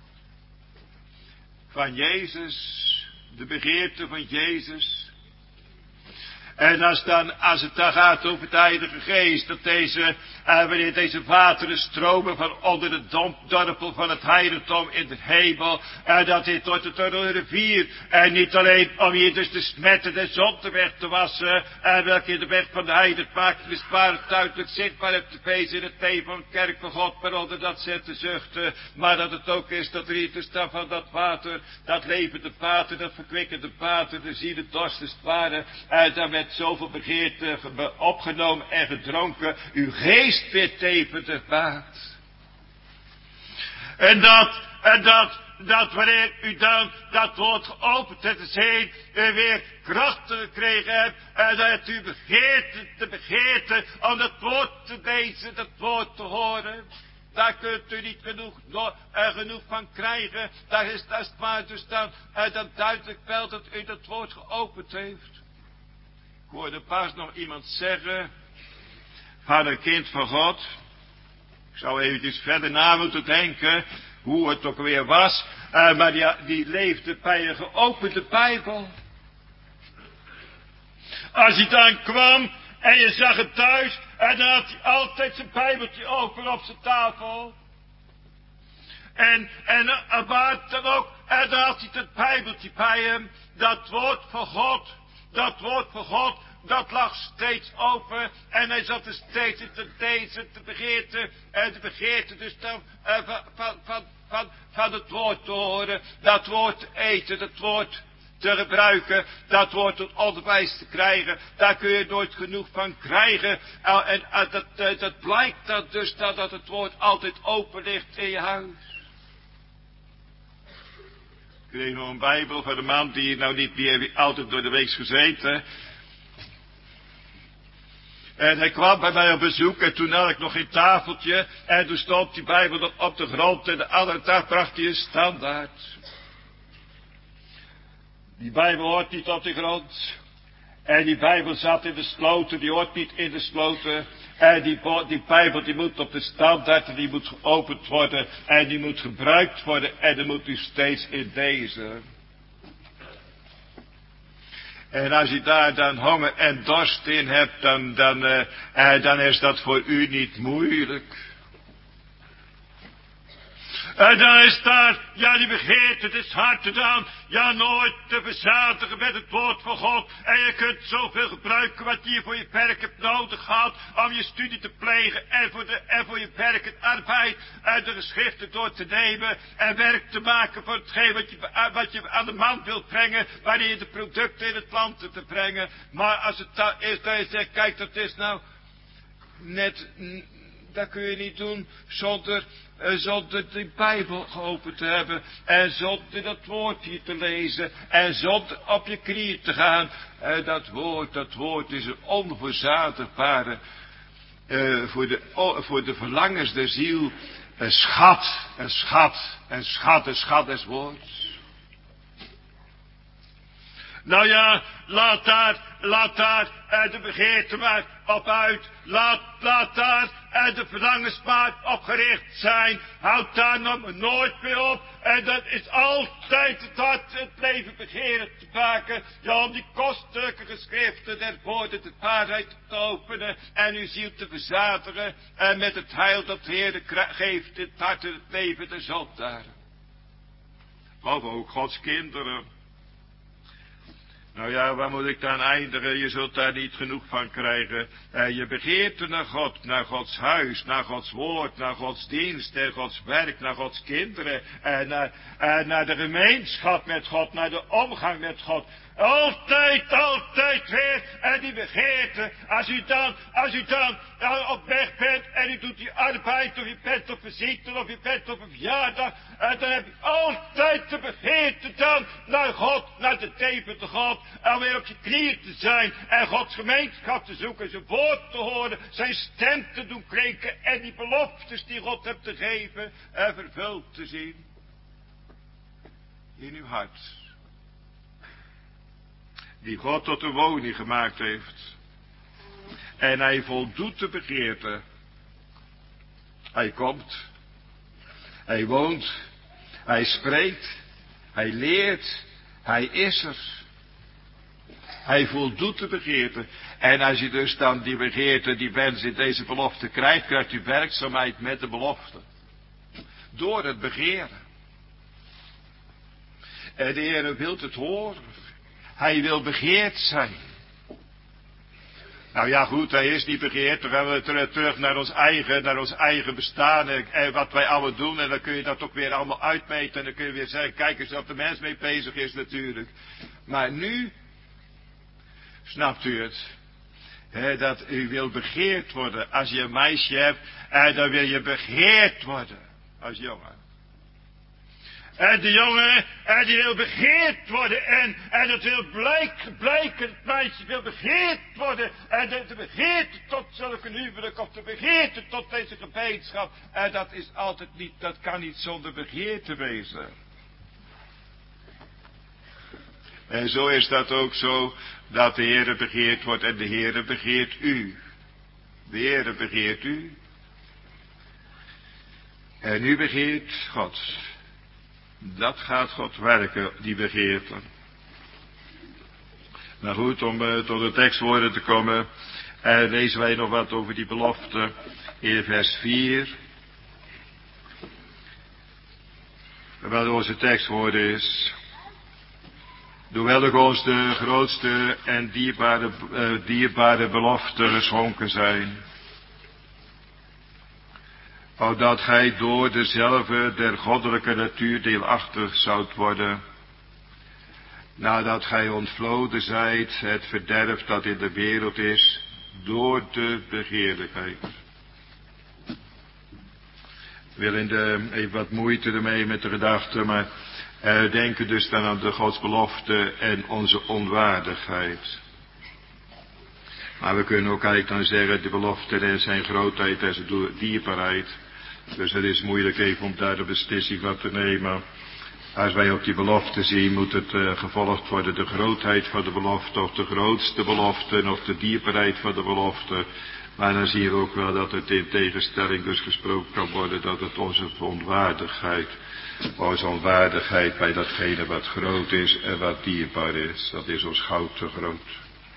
Van Jezus, de begeerte van Jezus. En als, dan, als het dan gaat over het Heilige Geest, dat deze, uh, wanneer deze wateren stromen van onder de dorpel van het heiligdom in de hemel, en uh, dat dit tot het door een rivier, en niet alleen om hier dus de smetten de zonde weg te wassen, en uh, welke in de weg van de heilig maakt, is waar duidelijk zichtbaar hebt te wezen in het leven van de kerk van God, maar onder dat zet te zuchten, maar dat het ook is dat er hier dus dan van dat water, dat levende water, dat verkwikkende water, de zielen dorstest waren, en uh, daarmee zoveel begeerte opgenomen en gedronken, uw geest weer tevende maakt. En dat, en dat, dat wanneer u dan dat woord geopend hebt, is heen, u weer krachten gekregen hebt, en dat u begeerte te begeerte om dat woord te lezen, dat woord te horen. Daar kunt u niet genoeg, no, uh, genoeg van krijgen. Daar is dat maar dus dan, uh, dan duidelijk wel dat u dat woord geopend heeft. Ik hoorde pas nog iemand zeggen, van een kind van God. Ik zou eventjes verder na moeten denken, hoe het ook weer was. Uh, maar die, die leefde bij een geopende Bijbel. Als hij dan kwam en je zag het thuis, en dan had hij altijd zijn Bijbeltje open op zijn tafel. En, en, uh, maar dan ook, en dan had hij het Bijbeltje bij hem, dat woord van God. Dat woord van God, dat lag steeds open. En hij zat er steeds in te lezen, te begeerte. En te begeerte dus dan uh, van, van, van, van, van het woord te horen. Dat woord te eten, dat woord te gebruiken. Dat woord tot onderwijs te krijgen. Daar kun je nooit genoeg van krijgen. Uh, en uh, dat, uh, dat blijkt dan dus dat, dat het woord altijd open ligt in je huis. Ik kreeg nog een Bijbel van een man die nou niet meer altijd door de week gezeten. En hij kwam bij mij op bezoek en toen had ik nog geen tafeltje. En toen stond die Bijbel nog op de grond en de andere dag bracht hij een standaard. Die Bijbel hoort niet op de grond. En die Bijbel zat in de sloten, die hoort niet in de sloten. En die, die Bijbel die moet op de standaard en die moet geopend worden. En die moet gebruikt worden en dan moet u steeds in deze. En als u daar dan honger en dorst in hebt, dan, dan, uh, uh, dan is dat voor u niet moeilijk. En dan is daar, ja, die begeerte des harten dan, ja, nooit te verzadigen met het woord van God. En je kunt zoveel gebruiken wat je voor je werk hebt nodig gehad, om je studie te plegen en voor, de, en voor je werk en arbeid, en de geschriften door te nemen, en werk te maken voor hetgeen wat je, wat je aan de man wilt brengen, wanneer je de producten in het land te brengen. Maar als het dan is dat je zegt, kijk, dat is nou net, dat kun je niet doen zonder, uh, zonder de Bijbel geopend te hebben. En zonder dat woord hier te lezen. En zonder op je knieën te gaan. En dat woord, dat woord is een onverzadigbare, uh, voor, de, oh, voor de verlangens der ziel, een schat, een schat, een schat, een schat des woords. Nou ja, laat daar, laat daar uh, de begeerte maar op uit. Laat, laat daar uh, de verlangens maar op gericht zijn. Houd daar nog nooit meer op. En dat is altijd het hart, het leven begeren te maken. Ja, om die kostelijke geschriften der woorden de waarheid te openen. En uw ziel te verzadigen. En met het heil dat de Heer geeft in het hart en het leven der zondaren. Of ook Gods kinderen. Nou ja, waar moet ik dan eindigen? Je zult daar niet genoeg van krijgen. Uh, je begeerte naar God, naar Gods huis, naar Gods woord, naar Gods dienst, naar Gods werk, naar Gods kinderen. En uh, naar, uh, naar de gemeenschap met God, naar de omgang met God. Altijd, altijd weer. En die begeerte, als u dan, als u dan uh, op weg bent en u doet die arbeid, of je bent op visite, of je bent op een verjaardag, en dan heb je altijd de begeerte dan naar God, naar de levende God, en weer op je knieën te zijn, en Gods gemeenschap te zoeken, zijn woord te horen, zijn stem te doen klinken, en die beloftes die God hebt te geven, en vervuld te zien. in uw hart. Die God tot een woning gemaakt heeft. En hij voldoet de begeerte. Hij komt. Hij woont. Hij spreekt. Hij leert. Hij is er. Hij voldoet de begeerte. En als je dus dan die begeerte, die wens in deze belofte krijgt, krijgt u werkzaamheid met de belofte. Door het begeren. En de Heer wil het horen. Hij wil begeerd zijn. Nou ja, goed, hij is niet begeerd. Dan gaan we terug, terug naar ons eigen, naar ons eigen bestaan en, en wat wij allemaal doen. En dan kun je dat ook weer allemaal uitmeten. En dan kun je weer zeggen, kijk eens wat de mens mee bezig is natuurlijk. Maar nu, snapt u het? He, dat u wil begeerd worden. Als je een meisje hebt, en dan wil je begeerd worden. Als jongen. En de jongen, en die wil begeerd worden. En, en het wil blijken, blijken, het meisje wil begeerd worden. En de, de begeerte tot zulke huwelijk, of de begeerte tot deze gemeenschap. En dat is altijd niet, dat kan niet zonder begeerte wezen. En zo is dat ook zo, dat de Heere begeerd wordt en de Heere begeert u. De Heere begeert u. En u begeert God. Dat gaat God werken, die begeerte. Nou goed, om uh, tot de tekstwoorden te komen, uh, lezen wij nog wat over die belofte in vers vier. Wat onze tekstwoorden is. Hoewel er ons de grootste en dierbare, uh, dierbare beloften geschonken zijn. Opdat gij door dezelfde der goddelijke natuur deelachtig zoudt worden. Nadat gij ontvloden zijt het verderf dat in de wereld is, door de begeerlijkheid. Ik wil in de, even wat moeite ermee met de gedachte, maar uh, denken dus dan aan de godsbelofte en onze onwaardigheid. Maar we kunnen ook eigenlijk dan zeggen, de belofte en zijn grootheid en zijn dierbaarheid. Dus het is moeilijk even om daar de beslissing van te nemen. Als wij op die belofte zien, moet het uh, gevolgd worden de grootheid van de belofte, of de grootste belofte, of de dierbaarheid van de belofte. Maar dan zien we ook wel dat het in tegenstelling dus gesproken kan worden, dat het onze onwaardigheid, onze onwaardigheid bij datgene wat groot is en wat dierbaar is, dat is ons goud te groot.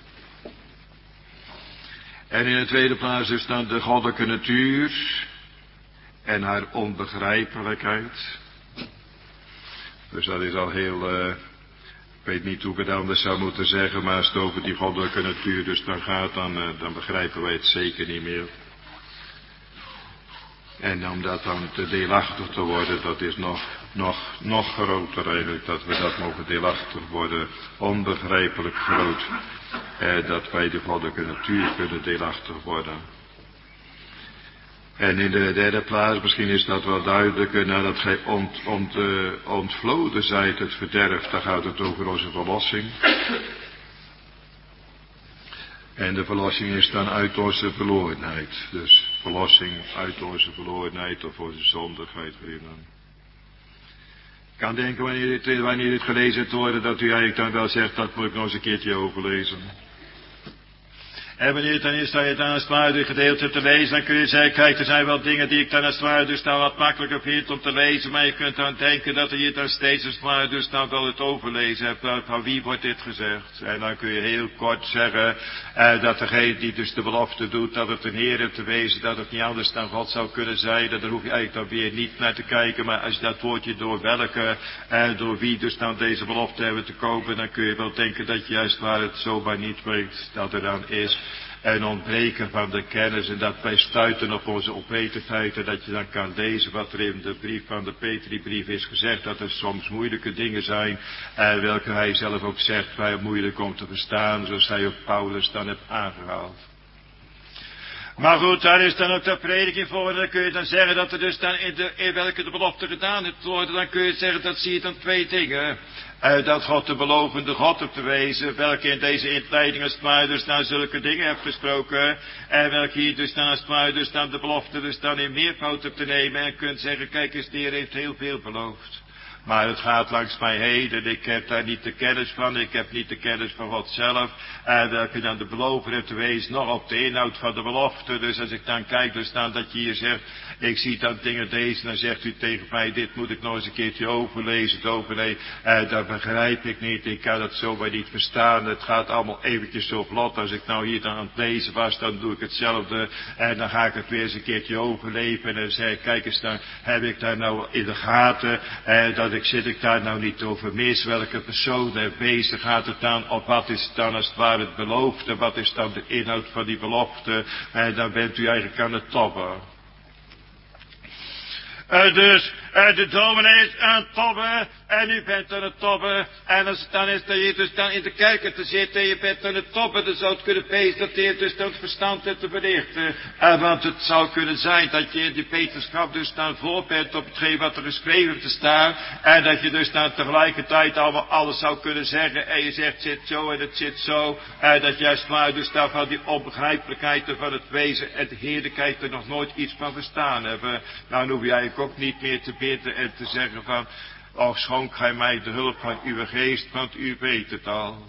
En in de tweede plaats is dan de goddelijke natuur en haar onbegrijpelijkheid. Dus dat is al heel, uh, ik weet niet hoe ik het anders zou moeten zeggen, maar als het over die goddelijke natuur dus dan gaat, dan, uh, dan begrijpen wij het zeker niet meer. En om dat dan te deelachtig te worden, dat is nog, nog, nog groter eigenlijk, dat we dat mogen deelachtig worden, onbegrijpelijk groot. Eh, dat wij de goddelijke natuur kunnen deelachtig worden. En in de derde plaats, misschien is dat wel duidelijker, nadat gij ont, ont, uh, ontvloden zijt het verderf, dan gaat het over onze verlossing. En de verlossing is dan uit onze verlorenheid. Dus verlossing uit onze verlorenheid of onze zondigheid weer dan. Ik kan denken wanneer dit, wanneer dit gelezen hebt worden, dat u eigenlijk dan wel zegt, dat moet ik nog eens een keertje overlezen. En wanneer het dan is dat je het aan het ware gedeelte hebt te lezen, dan kun je zeggen, kijk, er zijn wel dingen die ik dan als het ware dus dan wat makkelijker vind om te lezen, maar je kunt dan denken dat je dan steeds als het ware dus dan wel het overlezen hebt, van wie wordt dit gezegd? En dan kun je heel kort zeggen, eh, dat degene die dus de belofte doet, dat het een Heer heeft te wezen, dat het niet anders dan God zou kunnen zijn, dat daar hoef je eigenlijk dan weer niet naar te kijken, maar als je dat woordje door welke, eh, door wie dus dan deze belofte hebben te kopen, dan kun je wel denken dat je juist waar het zomaar niet weet, dat er dan is een ontbreken van de kennis en dat wij stuiten op onze onwetendheid en dat je dan kan lezen wat er in de brief van de Petribrief is gezegd, dat er soms moeilijke dingen zijn, eh, welke hij zelf ook zegt, wij moeilijk om te verstaan, zoals hij ook Paulus dan heeft aangehaald. Maar goed, daar is dan ook de prediking voor. En dan kun je dan zeggen dat er dus dan in, de, in welke de belofte gedaan heeft worden. Dan kun je zeggen, dat zie je dan twee dingen. Uh, dat God de belovende God heeft te wezen. Welke in deze inleiding als het ware dus dan zulke dingen heeft gesproken. En welke hier dus dan als het ware dus dan de belofte dus dan in meervoud hebt te nemen. En kunt zeggen, kijk eens, de Heer heeft heel veel beloofd. Maar het gaat langs mij heen en ik heb daar niet de kennis van. Ik heb niet de kennis van God zelf. En dat je dan de belover hebt te wezen nog op de inhoud van de belofte. Dus als ik dan kijk, dus dan dat je hier zegt, ik zie dan dingen deze, dan zegt u tegen mij, dit moet ik nog eens een keertje overlezen, het overlezen. Eh, dat begrijp ik niet, ik kan dat zo maar niet verstaan. Het gaat allemaal eventjes zo vlot. Als ik nou hier dan aan het lezen was, dan doe ik hetzelfde. En dan ga ik het weer eens een keertje overleven. En dan zeg ik, kijk eens, dan heb ik daar nou in de gaten. Eh, dat ik, zit ik daar nou niet over mis. Welke persoon er bezig gaat het dan? Of wat is dan als het ware het beloofde? Wat is dan de inhoud van die belofte? En dan bent u eigenlijk aan het toppen. Uh, dus uh, de dominee is aan het tobben en u bent aan het tobben. En als het dan is dat je dus dan in de kerken te zitten en je bent aan het tobben, dan zou het kunnen wezen dat je dus dan het verstand hebt te berichten. Uh, want het zou kunnen zijn dat je in die wetenschap dus dan voor bent op hetgeen wat er geschreven te staan. En dat je dus dan tegelijkertijd allemaal alles zou kunnen zeggen. En je zegt het zit zo en het zit zo. En dat juist maar dus daar van die onbegrijpelijkheid van het wezen en de heerlijkheid er nog nooit iets van verstaan hebben. Nou, dan hoef je eigenlijk ook niet meer te bidden en te zeggen van, och, schonk gij mij de hulp van uw geest, want u weet het al.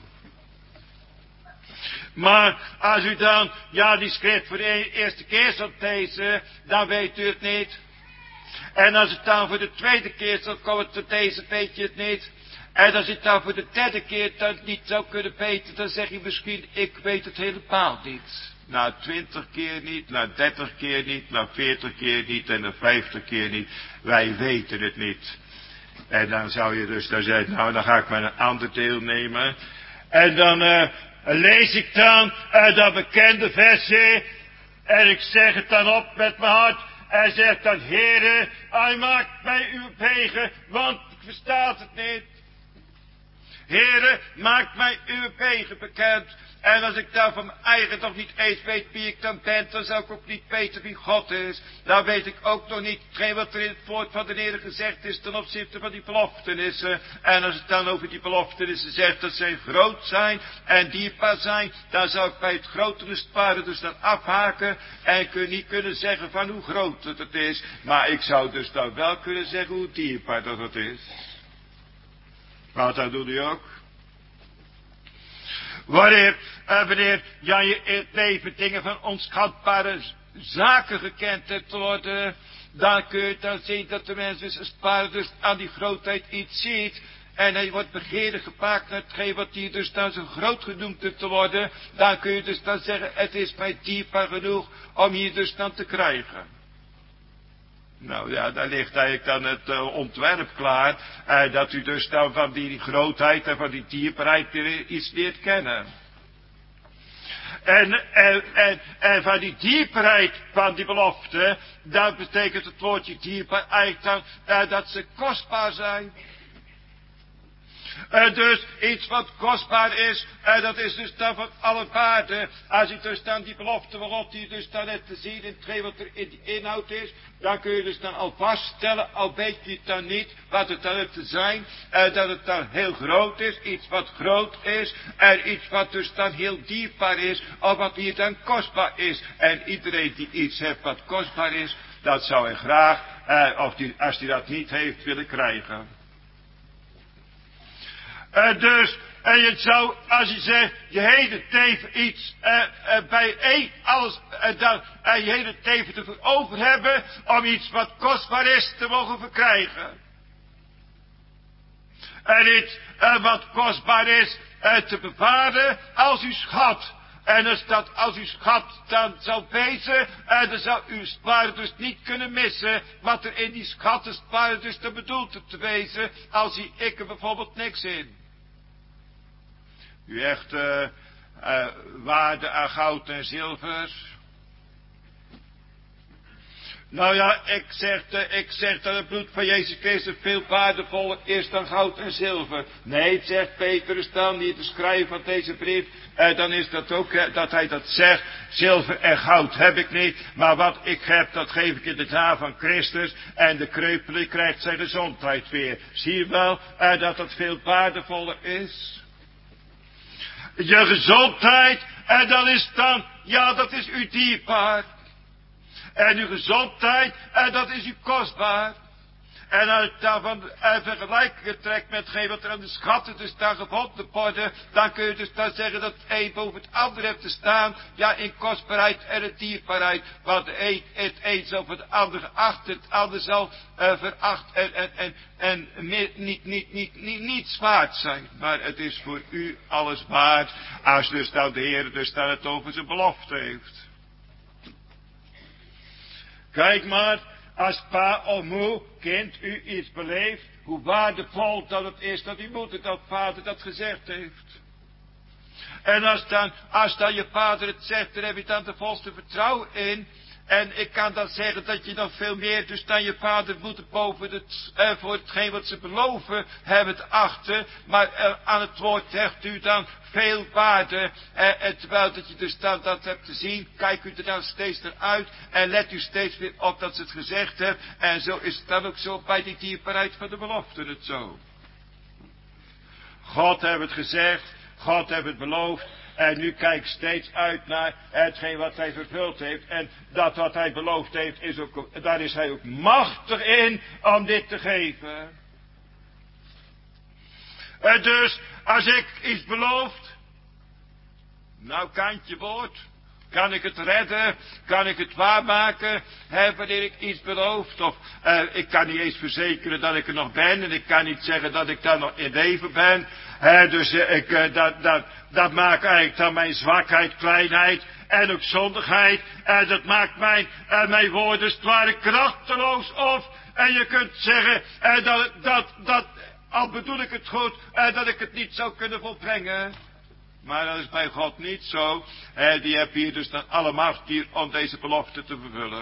Maar als u dan, ja, die schrift voor de eerste keer zult lezen, dan weet u het niet. En als het dan voor de tweede keer zult komen te lezen, weet je het niet. En als je het dan voor de derde keer dan niet zou kunnen weten, dan zeg je misschien, ik weet het helemaal niet. Na twintig keer niet, na dertig keer niet, na veertig keer niet en na vijftig keer niet. Wij weten het niet. En dan zou je dus dan zeggen, nou dan ga ik maar een ander deel nemen. En dan uh, lees ik dan uh, dat bekende versje. En ik zeg het dan op met mijn hart. En zeg dan, Heere, hij maakt mij uw wegen, want ik verstaat het niet. Heere, maak mij uw wegen bekend. En als ik daar van mijn eigen toch niet eens weet wie ik dan ben, dan zou ik ook niet weten wie God is. Dan weet ik ook nog niet hetgeen wat er in het woord van de Heer gezegd is ten opzichte van die beloftenissen. En als het dan over die beloftenissen zegt dat zij groot zijn en dierbaar zijn, dan zou ik bij het grotere dus dan afhaken en ik niet kunnen zeggen van hoe groot het is. Maar ik zou dus dan wel kunnen zeggen hoe dierbaar dat het is. Want dat doet u ook. Wanneer, uh, wanneer ja, je in het leven dingen van onschatbare zaken gekend hebt te worden, dan kun je dan zien dat de mens dus als het ware dus aan die grootheid iets ziet. En hij wordt begeerig gemaakt naar hetgeen wat hij dus dan zo groot genoemd heeft te worden. Dan kun je dus dan zeggen, het is mij dierbaar genoeg om hier dus dan te krijgen. Nou ja, daar ligt eigenlijk dan het uh, ontwerp klaar. Uh, dat u dus dan van die grootheid en van die dierbaarheid weer iets leert kennen. En, en, en, en van die dierbaarheid van die belofte, dat betekent het woordje dierbaar eigenlijk dan uh, dat ze kostbaar zijn. Uh, dus iets wat kostbaar is, uh, dat is dus dan van alle waarde. Als je dus dan die belofte waarop die dus dan net te zien in hetgeen wat er in die inhoud is, dan kun je dus dan al vaststellen, al weet je het dan niet, wat het dan heeft te zijn, uh, dat het dan heel groot is, iets wat groot is, en iets wat dus dan heel dierbaar is, of wat hier dan kostbaar is. En iedereen die iets heeft wat kostbaar is, dat zou hij graag, uh, of die, als hij dat niet heeft, willen krijgen. Uh, dus, en je zou, als je zegt, je hele leven iets, uh, uh, bij één, alles, uh, dan, uh, je hele leven ervoor over hebben, om iets wat kostbaar is te mogen verkrijgen. En iets uh, wat kostbaar is, uh, te bewaren als uw schat. En als dat, als uw schat dan zou wezen, uh, dan zou uw spaar dus niet kunnen missen, wat er in die schat is, spaar dus te bedoeld te wezen, als zie ik er bijvoorbeeld niks in. U echt uh, uh, waarde aan goud en zilver. Nou ja, ik zeg, uh, ik zeg dat het bloed van Jezus Christus veel waardevoller is dan goud en zilver. Nee, zegt Petrus dan, die te schrijven van deze brief, uh, dan is dat ook uh, dat hij dat zegt. Zilver en goud heb ik niet, maar wat ik heb, dat geef ik in de naam van Christus. En de kreupele krijgt zijn gezondheid weer. Zie je wel uh, dat dat veel waardevoller is? Je gezondheid, en dan is dan, ja, dat is u dierbaar. En uw gezondheid, en dat is u kostbaar. En als ik daarvan uh, vergelijkingen trek met hetgeen wat er aan de schatten te staan gevonden worden, dan kun je dus dan zeggen dat het een boven het ander heeft te staan, ja, in kostbaarheid en in dierbaarheid. Want de een, het een zal voor de ander geacht, het ander zal uh, veracht en, en, en, en niet, niet, niet, niet, niet, niet waard zijn. Maar het is voor u alles waard, als dus dan de Heer dus dan het over zijn belofte heeft. Kijk maar, als pa of moe, kind, u iets beleeft, hoe waardevol dat het is dat uw moeder, dat vader dat gezegd heeft. En als dan, als dan je vader het zegt, dan heb je dan de volste vertrouwen in. En ik kan dan zeggen dat je nog veel meer dus dan je vader moet boven het, eh, voor hetgeen wat ze beloven hebben te achten. Maar eh, aan het woord hecht u dan veel waarde. Eh, en terwijl dat je dus dan dat hebt te zien, kijk u er dan steeds naar uit. En let u steeds weer op dat ze het gezegd hebben. En zo is het dan ook zo bij die dierbaarheid van de belofte het zo. God heeft het gezegd, God heeft het beloofd. En nu kijkt steeds uit naar hetgeen wat hij vervuld heeft. En dat wat hij beloofd heeft, is ook, daar is hij ook machtig in om dit te geven. En dus, als ik iets beloof, nou kantje woord, kan ik het redden, kan ik het waarmaken, hè, wanneer ik iets beloof. Of uh, ik kan niet eens verzekeren dat ik er nog ben en ik kan niet zeggen dat ik daar nog in leven ben. Hè, dus uh, ik, uh, dat, dat, dat maakt eigenlijk dan mijn zwakheid, kleinheid en ook zondigheid. En dat maakt mijn, uh, mijn woorden als het ware krachteloos of. En je kunt zeggen uh, dat, dat, dat, al bedoel ik het goed, uh, dat ik het niet zou kunnen volbrengen. Maar dat is bij God niet zo. Eh, die heeft hier dus dan alle macht hier om deze belofte te vervullen.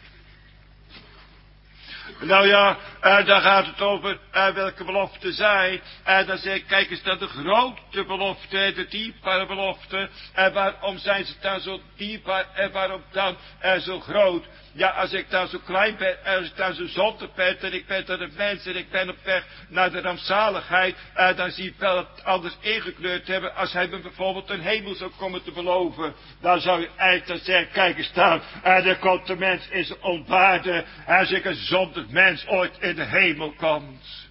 Nou ja, eh, daar gaat het over eh, welke beloften zijn. En dan zeg ik, kijk eens naar de grote belofte, de dierbare belofte. En waarom zijn ze dan zo dierbaar en waarom dan eh, zo groot? Ja, als ik dan zo klein ben, als ik dan zo zondig ben, en ik ben dan een mens en ik ben op weg naar de rampzaligheid, eh, dan zie ik wel het anders ingekleurd hebben. Als hij me bijvoorbeeld een hemel zou komen te beloven, dan zou je eigenlijk dan zeggen, kijk eens dan, en dan komt de mens in zijn ontwaarde, als ik een zondig mens ooit in de hemel komt.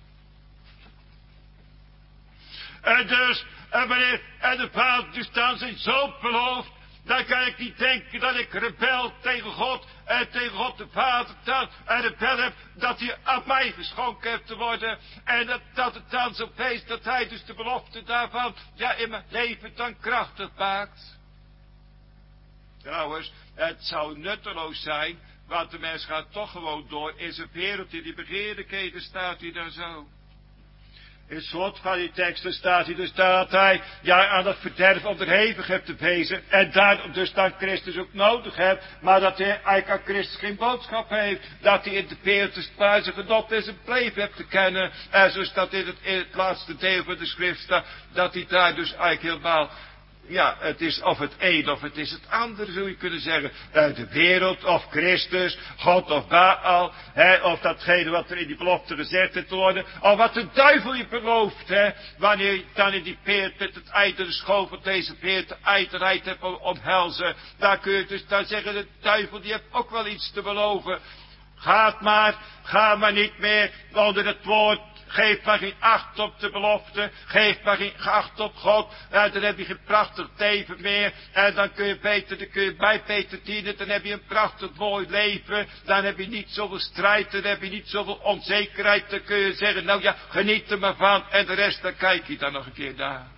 En dus, en wanneer, en de vader dus dan zijn zoon belooft, dan kan ik niet denken dat ik rebel tegen God en tegen God de Vader dan en rebel heb dat hij aan mij geschonken heeft te worden. En dat, dat het dan zo wees dat hij dus de belofte daarvan ja in mijn leven dan krachtig maakt. Trouwens, het zou nutteloos zijn, want de mens gaat toch gewoon door in zijn wereld, in die begeerlijkheden staat hij dan zo. In het slot van die teksten staat hij dus dat hij ja, aan dat verderf onderhevig hebt te wezen. En daarom dus dan Christus ook nodig hebt. Maar dat hij eigenlijk aan Christus geen boodschap heeft. Dat hij in de wereld dus zijn genot en zijn leven hebt te kennen. En zo staat in het, in het laatste deel van de schrift staat. Dat hij daar dus eigenlijk helemaal. Ja, het is of het een of het is het ander, zou je kunnen zeggen. Uh, de wereld of Christus, God of Baal, hè, of datgene wat er in die belofte gezegd heeft te worden, of wat de duivel je belooft, hè, wanneer je dan in die peert met het ijdele school van deze peert, de ijdelheid hebt omhelzen, daar kun je dus dan zeggen, de duivel die heeft ook wel iets te beloven. Gaat maar, ga maar niet meer onder het woord. Geef maar geen acht op de belofte. Geef maar geen acht op God. En dan heb je geen prachtig leven meer. En dan kun je beter, dan kun je bij beter dienen. Dan heb je een prachtig mooi leven. Dan heb je niet zoveel strijd. Dan heb je niet zoveel onzekerheid. Dan kun je zeggen, nou ja, geniet er maar van. En de rest, dan kijk je dan nog een keer naar.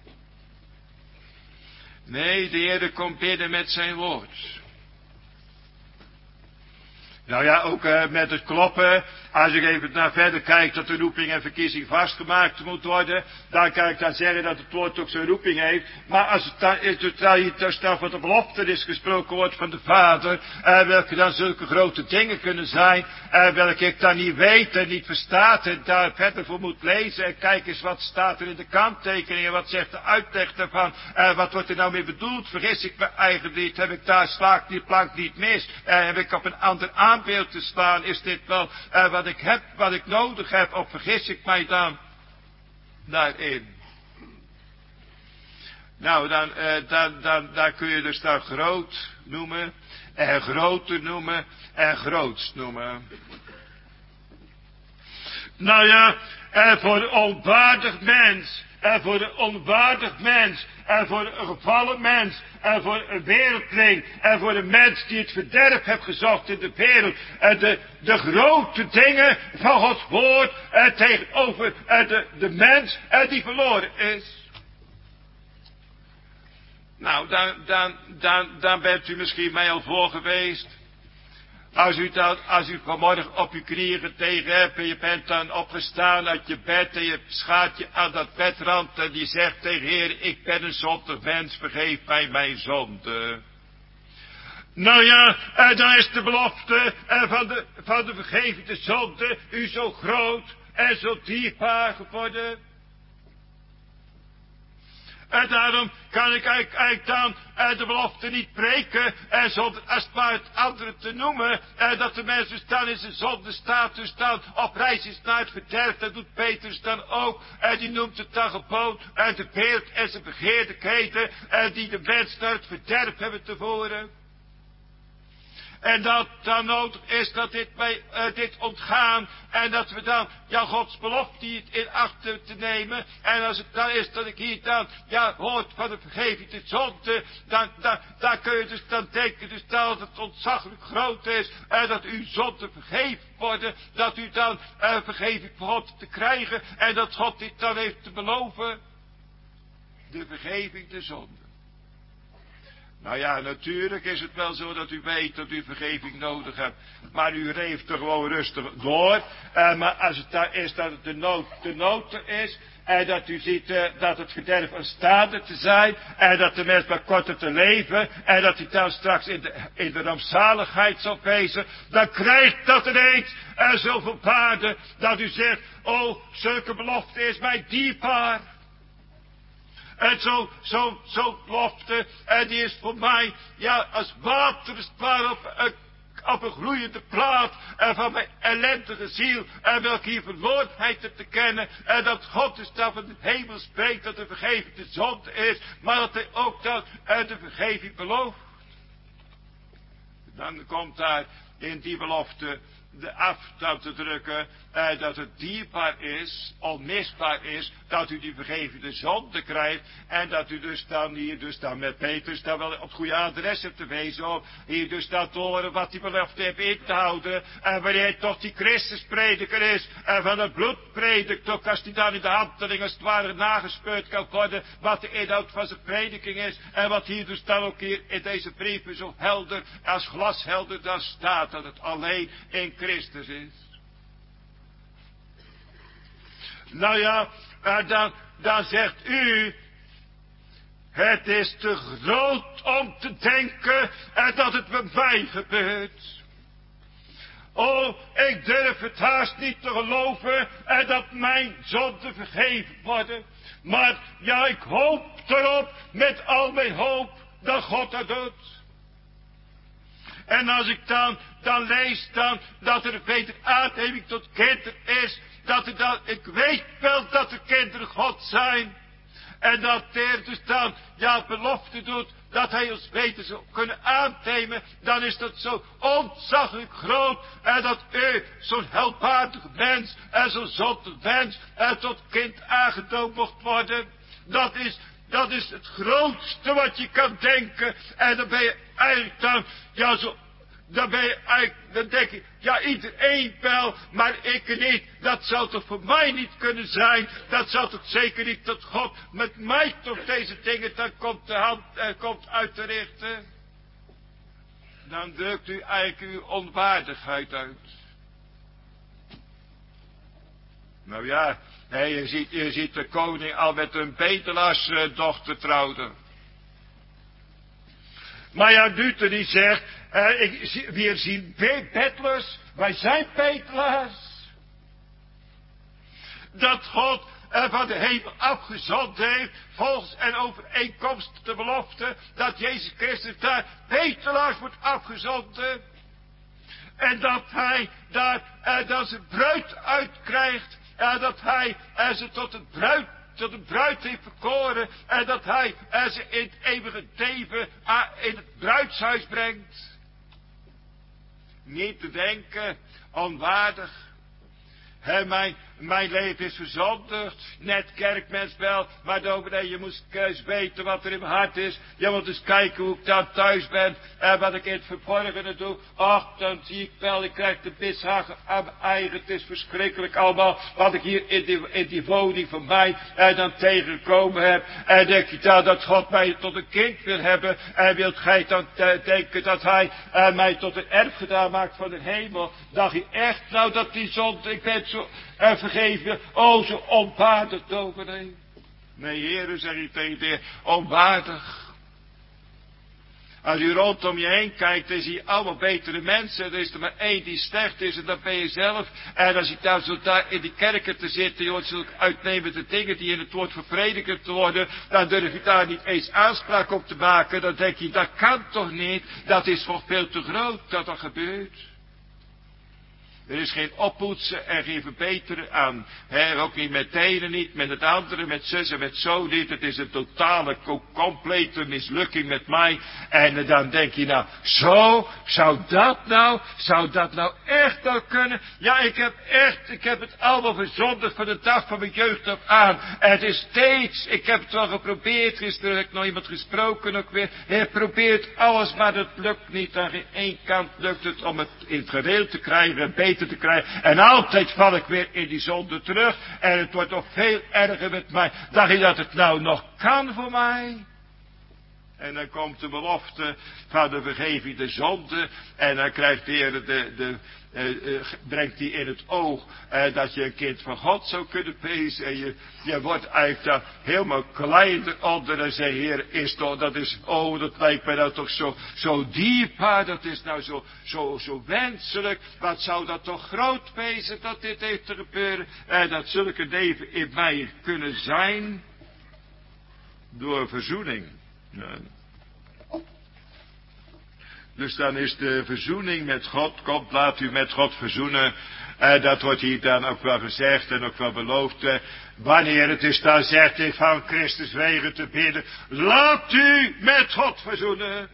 Nee, de Heer komt binnen met zijn woord. Nou ja, ook uh, met het kloppen. Als ik even naar verder kijk dat de roeping en verkiezing vastgemaakt moet worden, dan kan ik dan zeggen dat het woord ook zijn roeping heeft. Maar als het dan is, terwijl hier dus dan van de belofte is gesproken wordt van de Vader, uh, welke dan zulke grote dingen kunnen zijn, uh, welke ik dan niet weet en niet verstaat en daar verder voor moet lezen. En kijk eens wat staat er in de kanttekeningen, wat zegt de uitleg daarvan, uh, wat wordt er nou mee bedoeld, vergis ik me eigenlijk niet, heb ik daar slaak die plank niet mis, uh, heb ik op een ander aanbeeld te slaan, is dit wel uh, wat ik heb, wat ik nodig heb, of vergis ik mij dan daarin? Nou, dan, uh, dan, dan, dan kun je dus dan groot noemen, en groter noemen, en grootst noemen. Nou ja, en voor een onwaardig mens, en voor een onwaardig mens, en voor een gevallen mens, en voor een wereldling, en voor een mens die het verderf heeft gezocht in de wereld, en de, de grote dingen van Gods woord, en tegenover en de, de mens en die verloren is. Nou, dan, dan, dan, dan bent u misschien mij al voor geweest. Als u, dan, als u vanmorgen op uw knieën tegen hebt en je bent dan opgestaan uit je bed en je schaart je aan dat bedrand en die zegt tegen Heer, ik ben een zondig mens, vergeef mij mijn zonde. Nou ja, en dan is de belofte van de, van de vergevende zonde u zo groot en zo dierbaar geworden. En daarom kan ik eigenlijk, eigenlijk dan uh, de belofte niet preken, uh, zonder als het maar het andere te noemen, uh, dat de mens dus dan in zijn zonde staat, dus dan op reis is naar het verderf. Dat doet Petrus dan ook, uh, die noemt het dan gewoon uit de wereld en zijn begeerlijkheden, uh, die de mens naar het verderf hebben te voeren. En dat dan nodig is dat dit, wij, uh, dit ontgaan. En dat we dan, ja, Gods belofte in acht te nemen. En als het dan is dat ik hier dan, ja, hoort van de vergeving de zonde. Dan, dan, dan kun je dus dan denken dus dat het ontzaglijk groot is. En dat uw zonde vergeven worden. Dat u dan uh, vergeving van God te krijgen. En dat God dit dan heeft te beloven. De vergeving de zonde. Nou ja, natuurlijk is het wel zo dat u weet dat u vergeving nodig hebt. Maar u leeft er gewoon rustig door. Uh, maar als het daar is dat het de nood, de nood er is. En dat u ziet uh, dat het verderf aanstaande te zijn. En dat de mens maar korter te leven. En dat hij dan straks in de, in de rampzaligheid zal wezen. Dan krijgt dat ineens uh, zoveel waarde. Dat u zegt, oh, zulke belofte is mij dierbaar. En zo, zo, zo belofte, en die is voor mij, ja, als water is het maar op, uh, op een gloeiende plaat, en van mijn ellendige ziel, en welke hier verlorenheid te, te kennen, en dat God dus dan van de hemel spreekt, dat de vergeving de zonde is, maar dat hij ook dan uh, de vergeving belooft. Dan komt daar in die belofte de afstand te drukken, eh, dat het dierbaar is, onmisbaar is, dat u die vergevende zonde krijgt, en dat u dus dan hier, dus dan met Petrus, dan wel op het goede adres hebt te wezen, om hier dus dan te horen wat die belofte heeft in te houden, en wanneer hij toch die Christusprediker is, en van het bloed predikt, ook als die dan in de handeling als het ware nagespeurd kan worden, wat de inhoud van zijn prediking is, en wat hier dus dan ook hier in deze brieven zo helder, als glashelder dan staat, dat het alleen in Christus is. Nou ja, dan, dan zegt u, het is te groot om te denken dat het bij mij gebeurt. Oh, ik durf het haast niet te geloven dat mijn zonden vergeven worden. Maar ja, ik hoop erop met al mijn hoop dat God dat doet. En als ik dan, dan lees dan, dat er een betere aanneming tot kinderen is, dat er dan, ik weet wel dat er kinderen God zijn. En dat hij dus dan, ja, belofte doet, dat hij ons beter zou kunnen aannemen, dan is dat zo ontzaglijk groot. En dat u, zo'n helpwaardige mens, en zo'n zondig mens, en tot kind aangenomen mocht worden. Dat is, dat is het grootste wat je kan denken. En dan ben je eigenlijk dan, ja, zo, dan ben je eigenlijk, dan denk je, ja, iedereen wel, maar ik niet. Dat zou toch voor mij niet kunnen zijn. Dat zou toch zeker niet dat God met mij toch deze dingen dan komt, de hand, eh, komt uit te richten. Dan drukt u eigenlijk uw onwaardigheid uit. Nou ja, nee, je, ziet, je ziet de koning al met een bedelaarsdochter trouwde. Maar ja, Luther die zegt, uh, ik, we zien bedelaars, wij zijn bedelaars. Dat God uh, van de hemel afgezonden heeft, volgens en overeenkomst de belofte, dat Jezus Christus daar bedelaars wordt afgezonden. En dat hij daar, uh, dat ze bruid uitkrijgt, en dat hij uh, ze tot het bruid tot de bruid heeft verkoren, en dat hij uh, ze in het eeuwige leven uh, in het bruidshuis brengt. Niet te denken, onwaardig. He, mijn, mijn leven is verzondigd. Net kerkmens wel. Maar dominee, je moet eens weten wat er in mijn hart is. Je moet eens kijken hoe ik dan thuis ben. En wat ik in het verborgene doe. Ach, dan zie ik wel. Ik krijg de bishagen aan mijn eigen. Het is verschrikkelijk allemaal. Wat ik hier in die, in die woning van mij. En dan tegengekomen heb. En denk je dan dat God mij tot een kind wil hebben. En wilt gij dan denken dat hij uh, mij tot een erfgenaam maakt van de hemel. Dacht je echt nou dat die zonde. Ik ben zo uh, vergeven. Oh, zo onwaardig, dominee. Nee, heren, zeg ik tegen de Heer, onwaardig. Als u rondom je heen kijkt, dan zie je allemaal betere mensen. Er is er maar één die slecht is en dat ben je zelf. En als je daar zo daar in die kerken te zitten, je hoort zulke uitnemende dingen die in het woord gepredikt te worden, dan durf je daar niet eens aanspraak op te maken. Dan denk je, dat kan toch niet? Dat is toch veel te groot dat dat gebeurt. Er is geen oppoetsen en geen verbeteren aan. He, ook niet met het ene niet, met het andere, met zus en met zo niet. Het is een totale, complete mislukking met mij. En uh, dan denk je nou, zo, zou dat nou, zou dat nou echt nou kunnen? Ja, ik heb echt, ik heb het allemaal verzondigd van de dag van mijn jeugd op aan. En het is steeds, ik heb het wel geprobeerd, gisteren heb ik nog iemand gesproken ook weer. Hij probeert alles, maar dat lukt niet. Aan geen één kant lukt het om het in het gereel te krijgen, beter te krijgen. En altijd val ik weer in die zonde terug. En het wordt nog veel erger met mij. Dacht je dat het nou nog kan voor mij? En dan komt de belofte van de vergeving de zonde. En dan krijgt de Heer de, de, uh, uh, brengt hij in het oog uh, dat je een kind van God zou kunnen wezen. En je, je wordt eigenlijk daar helemaal kleiner onder. En zei, Heer, is toch, dat is, oh, dat lijkt mij nou toch zo, zo dierbaar. Dat is nou zo, zo, zo wenselijk. Wat zou dat toch groot wezen dat dit heeft te gebeuren. En dat zulke leven in mij kunnen zijn. Door verzoening. Ja. Dus dan is de verzoening met God, komt, laat u met God verzoenen. En dat wordt hier dan ook wel gezegd en ook wel beloofd. Eh, wanneer het is dan zegt ik van Christus wegen te bidden. Laat u met God verzoenen.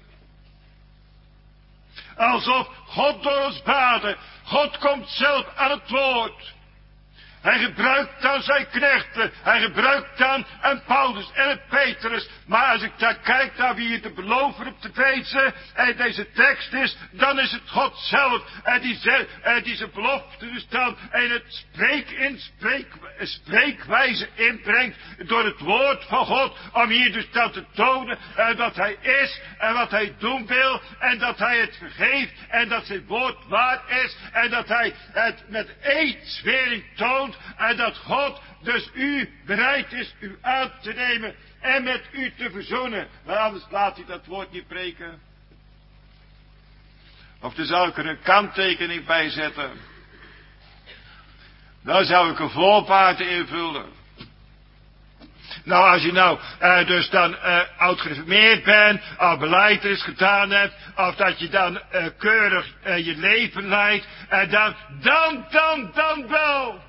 Alsof God door ons baden. God komt zelf aan het woord. Hij gebruikt dan zijn knechten. Hij gebruikt dan een Paulus en een Petrus. Maar als ik daar kijk naar wie het de belover op te wezen. En deze tekst is. Dan is het God zelf. En die, en die zijn belofte dus dan. En het spreek in spreek, spreekwijze inbrengt. Door het woord van God. Om hier dus dan te tonen. En dat hij is. En wat hij doen wil. En dat hij het vergeeft. En dat zijn woord waar is. En dat hij het met eedzwering toont. En dat God dus u bereid is u aan te nemen en met u te verzoenen. Maar anders laat hij dat woord niet preken. Of er zou ik er een kanttekening bij zetten. Dan zou ik een voorwaarde invullen. Nou, als je nou uh, dus dan uh, oud-gereformeerd bent, of belijdenis gedaan hebt, of dat je dan uh, keurig uh, je leven leidt, en dan, dan, dan, dan wel.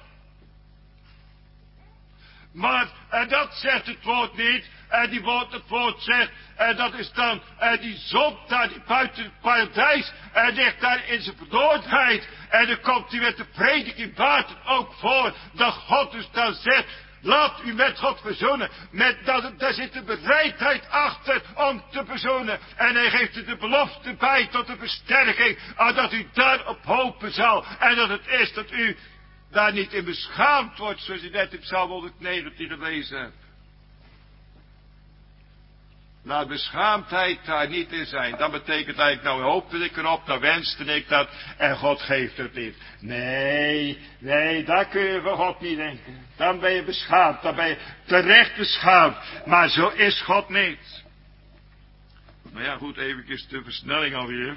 Maar uh, dat zegt het woord niet. En die woord, het woord zegt, en dat is dan uh, die zon daar die buiten het paradijs. En ligt daar in zijn verdoordheid. En dan komt hij met de prediking waard ook voor. Dat God dus dan zegt, laat u met God verzoenen. Met dat, daar zit de bereidheid achter om te verzoenen. En hij geeft er de belofte bij tot de versterking. En dat u daarop hopen zal. En dat het is dat u daar niet in beschaamd wordt, zoals u net in Psalm honderdnegentien gelezen hebt. Laat beschaamdheid daar niet in zijn. Dat betekent eigenlijk, nou hoopte ik erop, nou wenste ik dat, en God geeft het niet. Nee, nee, daar kun je van God niet denken. Dan ben je beschaamd, dan ben je terecht beschaamd. Maar zo is God niet. Nou ja, goed, eventjes de versnelling alweer.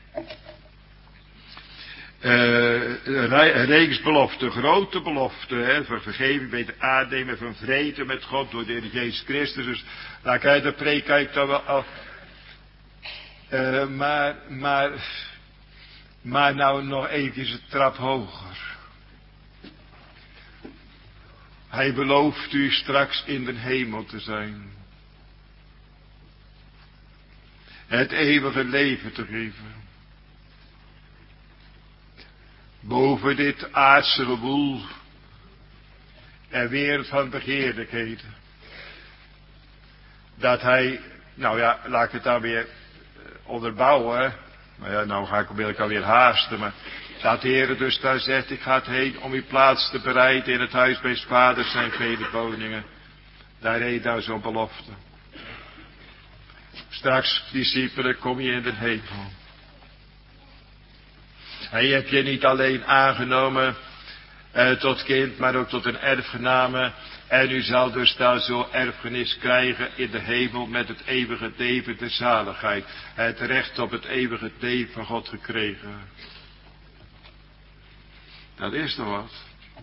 Uh, een reeks beloften, grote beloften, hè, voor vergeving, beter aannemen van vrede met God door de Heer Jezus Christus. Dus daar kijk, de preek kijkt dan wel af. Uh, maar, maar, maar nou nog eventjes een trap hoger. Hij belooft u straks in de hemel te zijn. Het eeuwige leven te geven. boven dit aardse gewoel en wereld van begeerlijkheden. Dat hij, nou ja, laat ik het dan weer onderbouwen. Nou ja, nou ga ik wil ik alweer haasten, maar dat de Heer dus daar zegt, ik ga het heen om uw plaats te bereiden in het huis bij zijn vaders zijn vele woningen. Daar reed nou zo'n belofte. Straks, discipelen, kom je in de hemel. Hij heb je niet alleen aangenomen eh, tot kind, maar ook tot een erfgename. En u zal dus daar zo erfenis krijgen in de hemel met het eeuwige leven de zaligheid. Het recht op het eeuwige leven van God gekregen. Dat is toch wat?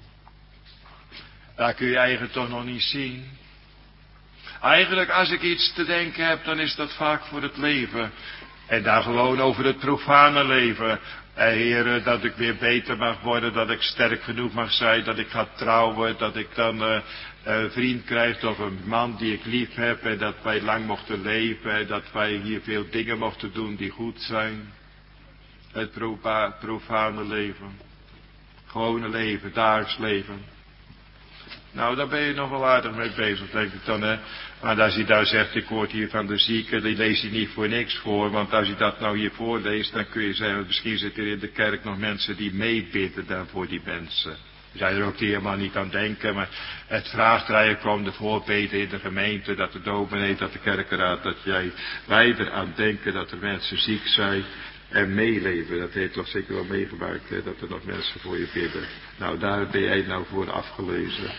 Dat kun je eigenlijk toch nog niet zien. Eigenlijk als ik iets te denken heb, dan is dat vaak voor het leven. En daar gewoon over het profane leven. En Heer, dat ik weer beter mag worden, dat ik sterk genoeg mag zijn, dat ik ga trouwen, dat ik dan uh, een vriend krijg of een man die ik lief heb. En dat wij lang mochten leven en dat wij hier veel dingen mochten doen die goed zijn. Het profa- profane leven. Gewone leven, dagelijks leven. Nou, daar ben je nog wel aardig mee bezig, denk ik dan, hè. Maar als hij daar zegt, ik word hier van de zieken, die leest hij niet voor niks voor. Want als hij dat nou hier voorleest, dan kun je zeggen, misschien zitten er in de kerk nog mensen die meebidden dan voor die mensen. Er zijn er ook die helemaal niet aan denken, maar het vraagt er eigenlijk om de voorbeden in de gemeente, dat de dominee, dat de kerkenraad, dat jij, wij eraan denken dat er mensen ziek zijn en meeleven. Dat heeft toch zeker wel meegemaakt, hè, dat er nog mensen voor je bidden. Nou, daar ben jij nou voor afgelezen.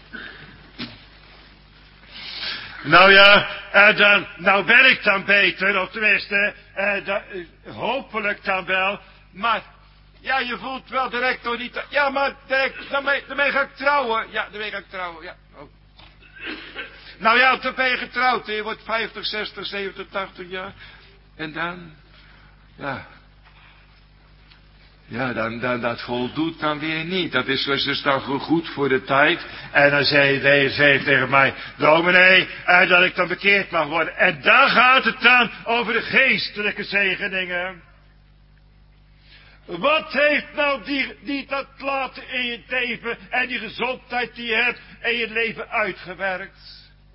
Nou ja, uh, dan, nou werkt dan beter, of tenminste, uh, da, uh, hopelijk dan wel, maar, ja, je voelt wel direct toch niet, ja, maar direct, daarmee, daarmee ga ik trouwen, ja, daarmee ga ik trouwen, ja, oh. Nou ja, dan ben je getrouwd, je wordt vijftig, zestig, zeventig, tachtig jaar, en dan, ja, ja, dan, dan, dat voldoet dan weer niet. Dat is dus dan goed voor de tijd. En dan zei hij zei tegen mij, dominee, eh, dat ik dan bekeerd mag worden. En dan gaat het dan over de geestelijke zegeningen. Wat heeft nou die, die dat laten in je leven en die gezondheid die je hebt in je leven uitgewerkt?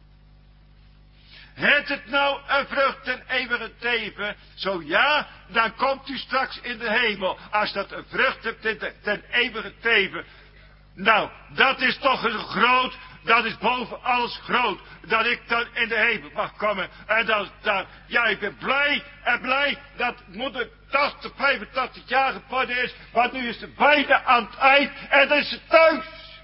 Het het nou een vrucht ten eeuwige leven? Zo ja, dan komt u straks in de hemel. Als dat een vrucht hebt ten, ten eeuwige leven. Nou, dat is toch een groot, dat is boven alles groot. Dat ik dan in de hemel mag komen. En dan, dan ja, ik ben blij en blij dat moeder tachtig, vijfentachtig jaar geworden is. Want nu is ze bijna aan het eind en dan is ze thuis.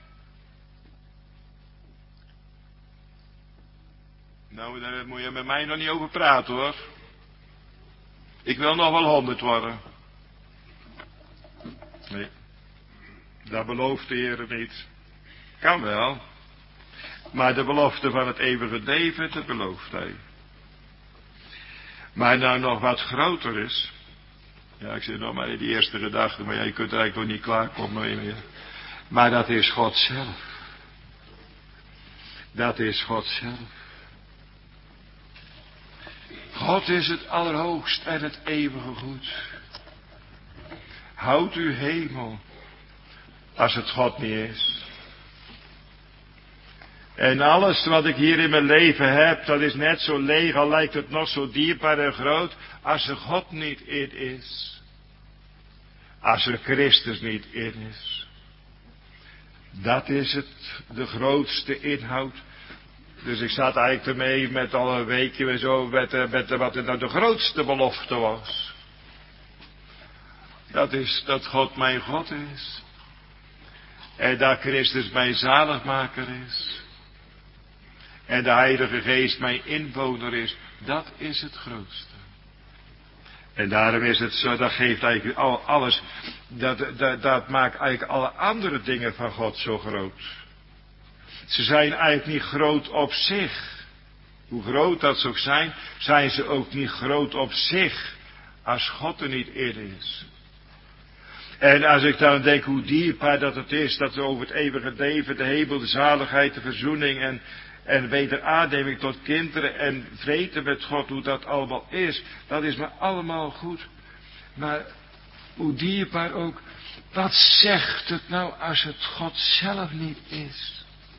Nou, daar moet je met mij nog niet over praten, hoor. Ik wil nog wel honderd worden. Nee, dat belooft de Heer niet. Kan wel. Maar de belofte van het eeuwige leven, dat belooft hij. Maar nou nog wat groter is. Ja, ik zit nog maar in die eerste gedachte, maar ja, je kunt er eigenlijk nog niet klaarkomen meer. Maar dat is God zelf. Dat is God zelf. God is het allerhoogst en het eeuwige goed. Houd uw hemel, als het God niet is. En alles wat ik hier in mijn leven heb, dat is net zo leeg, al lijkt het nog zo dierbaar en groot, als er God niet in is. Als er Christus niet in is. Dat is het, de grootste inhoud. Dus ik zat eigenlijk ermee met al een weekje en zo, met, met wat er nou de grootste belofte was. Dat is dat God mijn God is. En dat Christus mijn zaligmaker is. En de Heilige Geest mijn inwoner is. Dat is het grootste. En daarom is het zo, dat geeft eigenlijk al alles, dat, dat, dat maakt eigenlijk alle andere dingen van God zo groot. Ze zijn eigenlijk niet groot op zich. Hoe groot dat ze ook zijn, zijn ze ook niet groot op zich. Als God er niet in is. En als ik dan denk hoe dierbaar dat het is, dat we over het eeuwige leven, de hemel, de zaligheid, de verzoening en, en wederaaneming tot kinderen en vrede met God, hoe dat allemaal is. Dat is me allemaal goed. Maar hoe dierbaar ook, Wat zegt het nou als het God zelf niet is?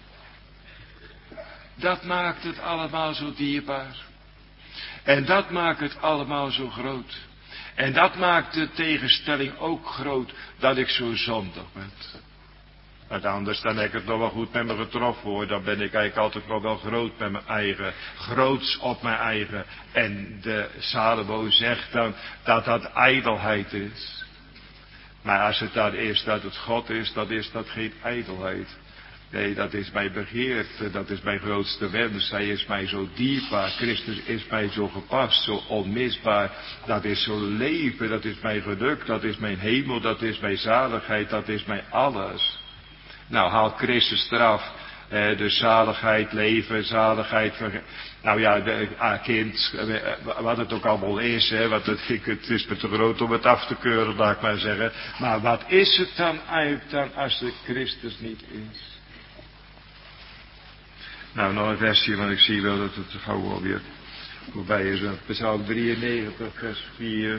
Dat maakt het allemaal zo dierbaar. En dat maakt het allemaal zo groot. En dat maakt de tegenstelling ook groot, dat ik zo zondig ben. Want anders dan heb ik het nog wel goed met me getroffen hoor. Dan ben ik eigenlijk altijd nog wel groot met mijn eigen. Groots op mijn eigen. En de Salomo zegt dan dat dat ijdelheid is. Maar als het dan is dat het God is, dan is dat geen ijdelheid. Nee, dat is mijn begeerte, dat is mijn grootste wens. Hij is mij zo dierbaar, Christus is mij zo gepast, zo onmisbaar. Dat is zo leven, dat is mijn geluk, dat is mijn hemel, dat is mijn zaligheid, dat is mijn alles. Nou, haal Christus eraf. Eh, de zaligheid, leven, zaligheid, verge- nou ja, de, ah, kind, eh, wat het ook allemaal is, hè, wat het, ik, het is me te groot om het af te keuren, laat ik maar zeggen. Maar wat is het dan eigenlijk dan als de Christus niet is? Nou, nog een versje, want ik zie wel dat het gauw alweer voorbij is. Psalm drieënnegentig, vers vier.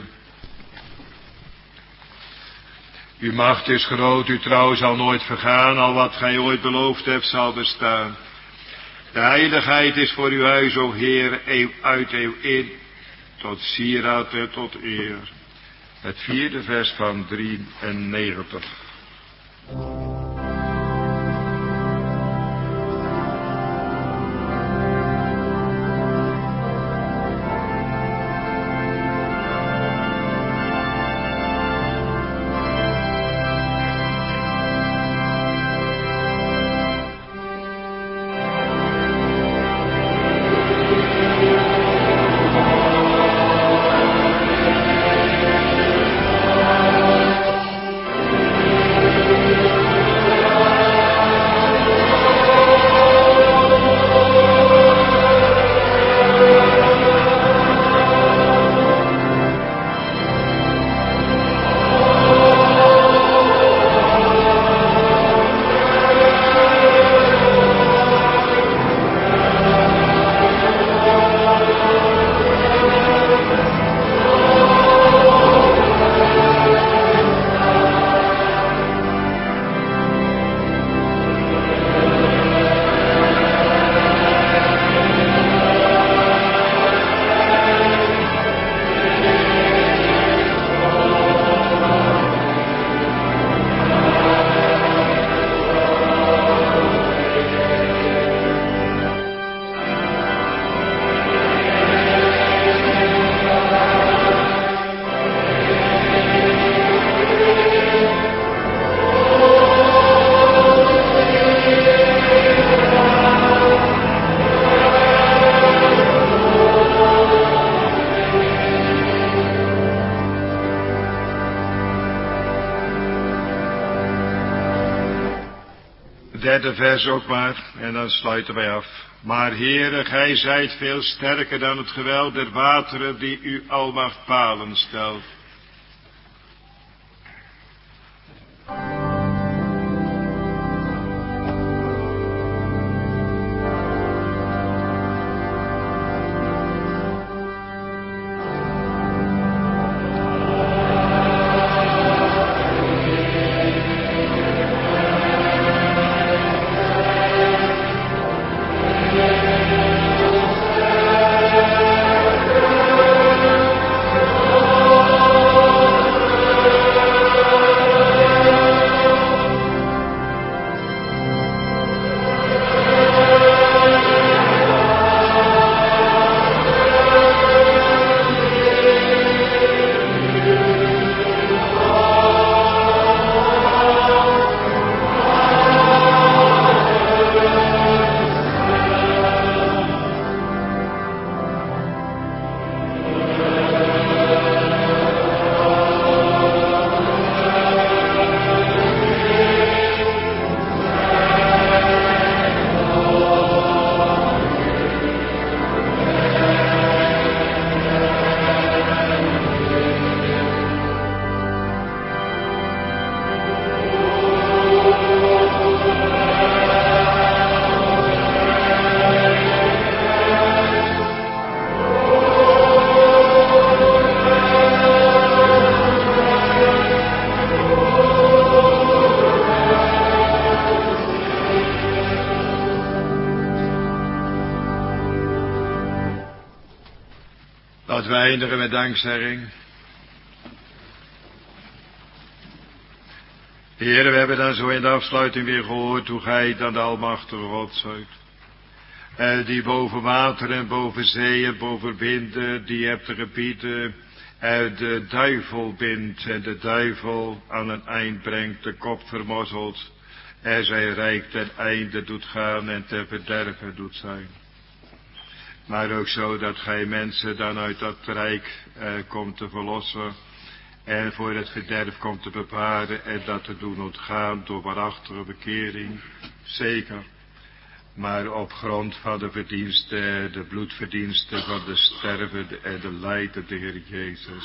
Uw macht is groot, uw trouw zal nooit vergaan, al wat gij ooit beloofd hebt zal bestaan. De heiligheid is voor uw huis, o Heer, eeuw uit eeuw in, tot sieraad en tot eer. Het vierde vers van drieënnegentig. Derde vers ook maar, en dan sluiten wij af. Maar Heere, gij zijt veel sterker dan het geweld der wateren die uw almacht palen stelt. Oh Laten we eindigen met dankzegging. Heer, we hebben dan zo in de afsluiting weer gehoord hoe gij dan de almachtige God zijt. En die boven water en boven zee en boven winden, die hebt te gebieden, en de duivel bindt en de duivel aan een eind brengt, de kop vermozzelt, en zijn rijk ten einde doet gaan en ten verderven doet zijn. Maar ook zo dat gij mensen dan uit dat rijk eh, komt te verlossen en voor het verderf komt te beparen en dat te doen ontgaan door waarachtige bekering, zeker. Maar op grond van de verdiensten, de bloedverdiensten van de stervende en de lijdende Heer Jezus.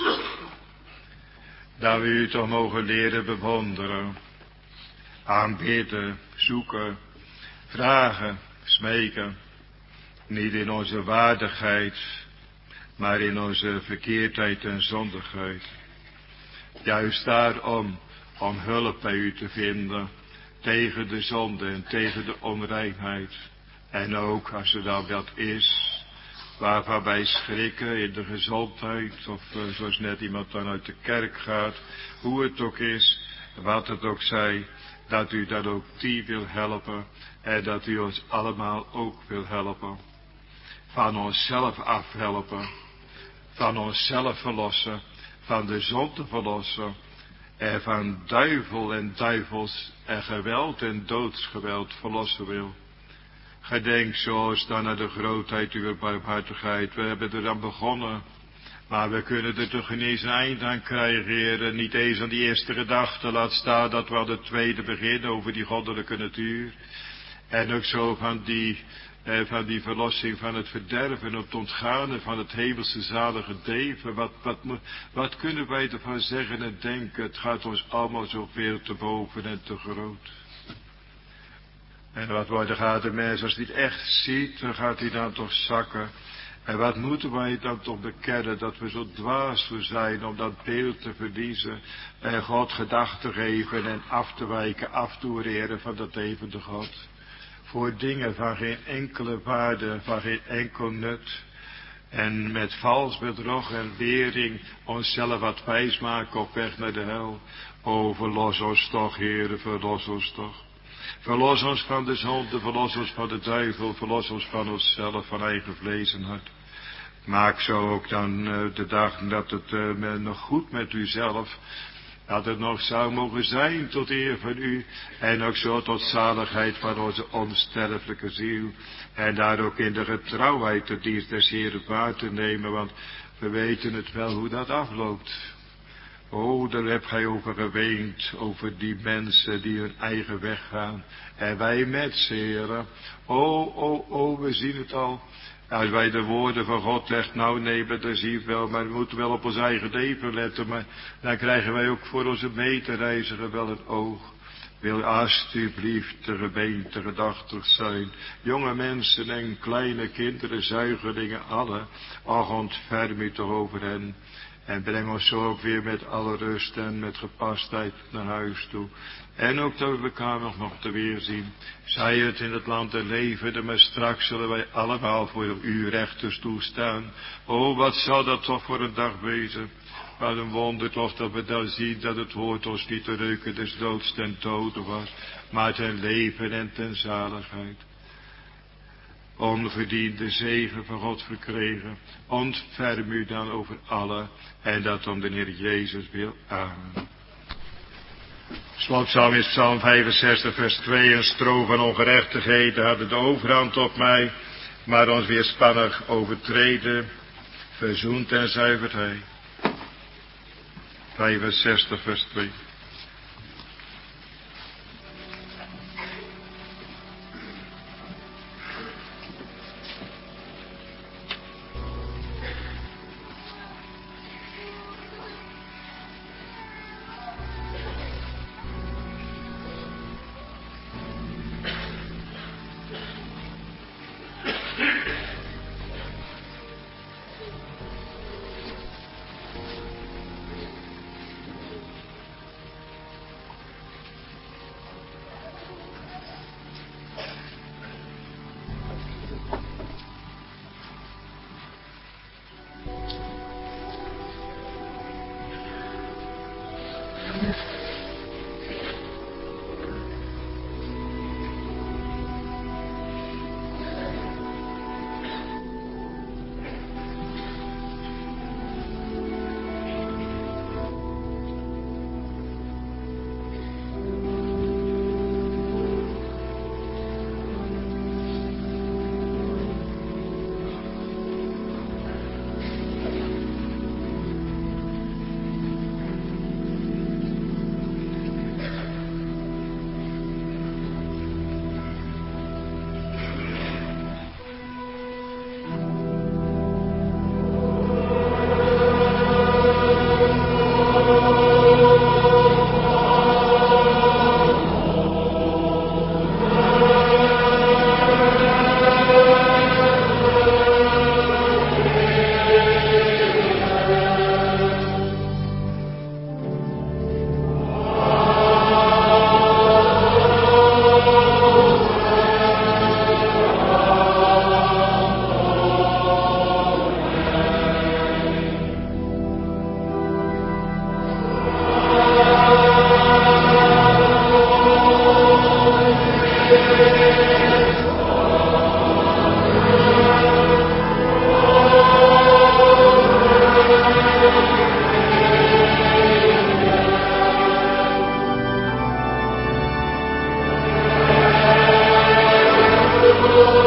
Dat we u toch mogen leren bewonderen, aanbidden, zoeken, vragen, smeken. Niet in onze waardigheid, maar in onze verkeerdheid en zondigheid. Juist daarom, om hulp bij u te vinden, tegen de zonde en tegen de onreinheid. En ook als er dan wat is, waarvan wij schrikken in de gezondheid, of uh, zoals net iemand dan uit de kerk gaat, hoe het ook is, wat het ook zij, dat u dan ook die wil helpen, en dat u ons allemaal ook wil helpen. Van onszelf afhelpen, van onszelf verlossen, van de zonde verlossen, en van duivel en duivels en geweld en doodsgeweld verlossen wil. Gedenk zoals dan naar de grootheid uw barmhartigheid. We hebben er aan begonnen, maar we kunnen er toch niet eens een eind aan krijgen, Heer. Niet eens aan die eerste gedachte, laat staan dat we aan de tweede beginnen over die goddelijke natuur. En ook zo van die, eh, van die verlossing van het verderven, op het ontgaan van het hemelse zalige leven. Wat, wat, wat kunnen wij ervan zeggen en denken? Het gaat ons allemaal zoveel te boven en te groot. En wat worden gaat de mens als hij het echt ziet, dan gaat hij dan toch zakken. En wat moeten wij dan toch bekennen, dat we zo dwaas zijn om dat beeld te verliezen en God gedachten geven en af te wijken, af te oreren van dat levende God. Voor dingen van geen enkele waarde, van geen enkel nut. En met vals bedrog en wering onszelf wat wijs maken op weg naar de hel. O, verlos ons toch, Heere, verlos ons toch. Verlos ons van de zonde, verlos ons van de duivel, verlos ons van onszelf, van eigen vlees en hart. Maak zo ook dan uh, de dag dat het uh, nog goed met u zelf, dat het nog zou mogen zijn tot eer van u, en ook zo tot zaligheid van onze onsterfelijke ziel, en daar ook in de getrouwheid de dienst des Heeren waar te nemen, want we weten het wel hoe dat afloopt. O, daar heb gij over geweend, over die mensen die hun eigen weg gaan. En wij met ze, Heere. O, o, o, we zien het al. Als wij de woorden van God echt nauw nemen, dan zie je wel, maar we moeten wel op ons eigen leven letten. Maar dan krijgen wij ook voor onze medereiziger wel een oog. Wil alsjeblieft de gemeente gedachtig zijn. Jonge mensen en kleine kinderen, zuigelingen, alle. Och, ontferm u toch over hen. En breng ons zo ook weer met alle rust en met gepastheid naar huis toe. En ook dat we elkaar nog mochten weerzien. Zij het in het land der levenden, maar straks zullen wij allemaal voor uw rechterstoel staan. O, wat zal dat toch voor een dag wezen. Wat een wonder toch dat we dan zien dat het woord ons niet te reuken des doods ten dode was, maar ten leven en ten zaligheid. Onverdiende zegen van God verkregen. Ontferm u dan over alle. En dat om de Heer Jezus wil. Amen. Slotpsalm is Psalm vijfenzestig vers twee. Een stro van ongerechtigheden hadden de overhand op mij, maar ons weerspannig overtreden, verzoend en zuivert hij. vijfenzestig vers twee.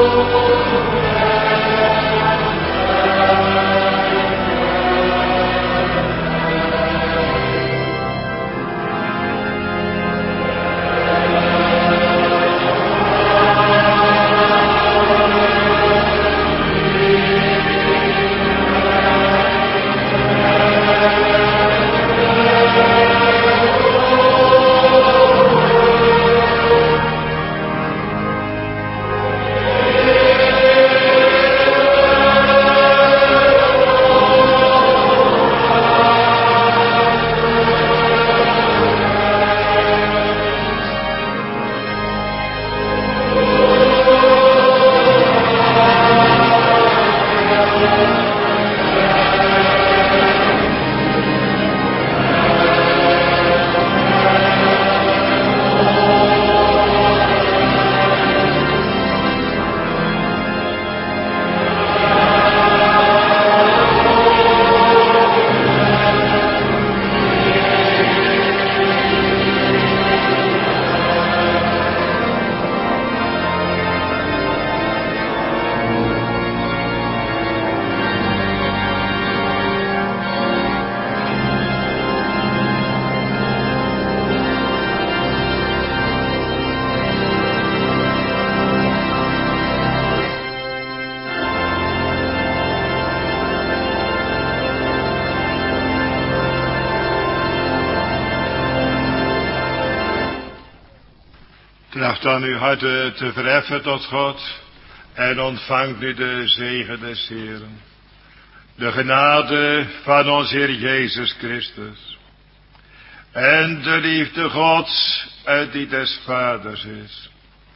Tracht dan uw harten te verheffen tot God en ontvangt nu de zegen des Heeren. De genade van ons Heer Jezus Christus en de liefde Gods en die des Vaders is.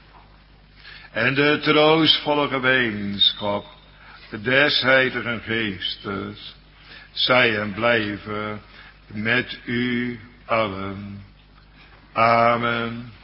En de troostvolle gemeenschap des Heiligen Geestes zij en blijven met u allen. Amen.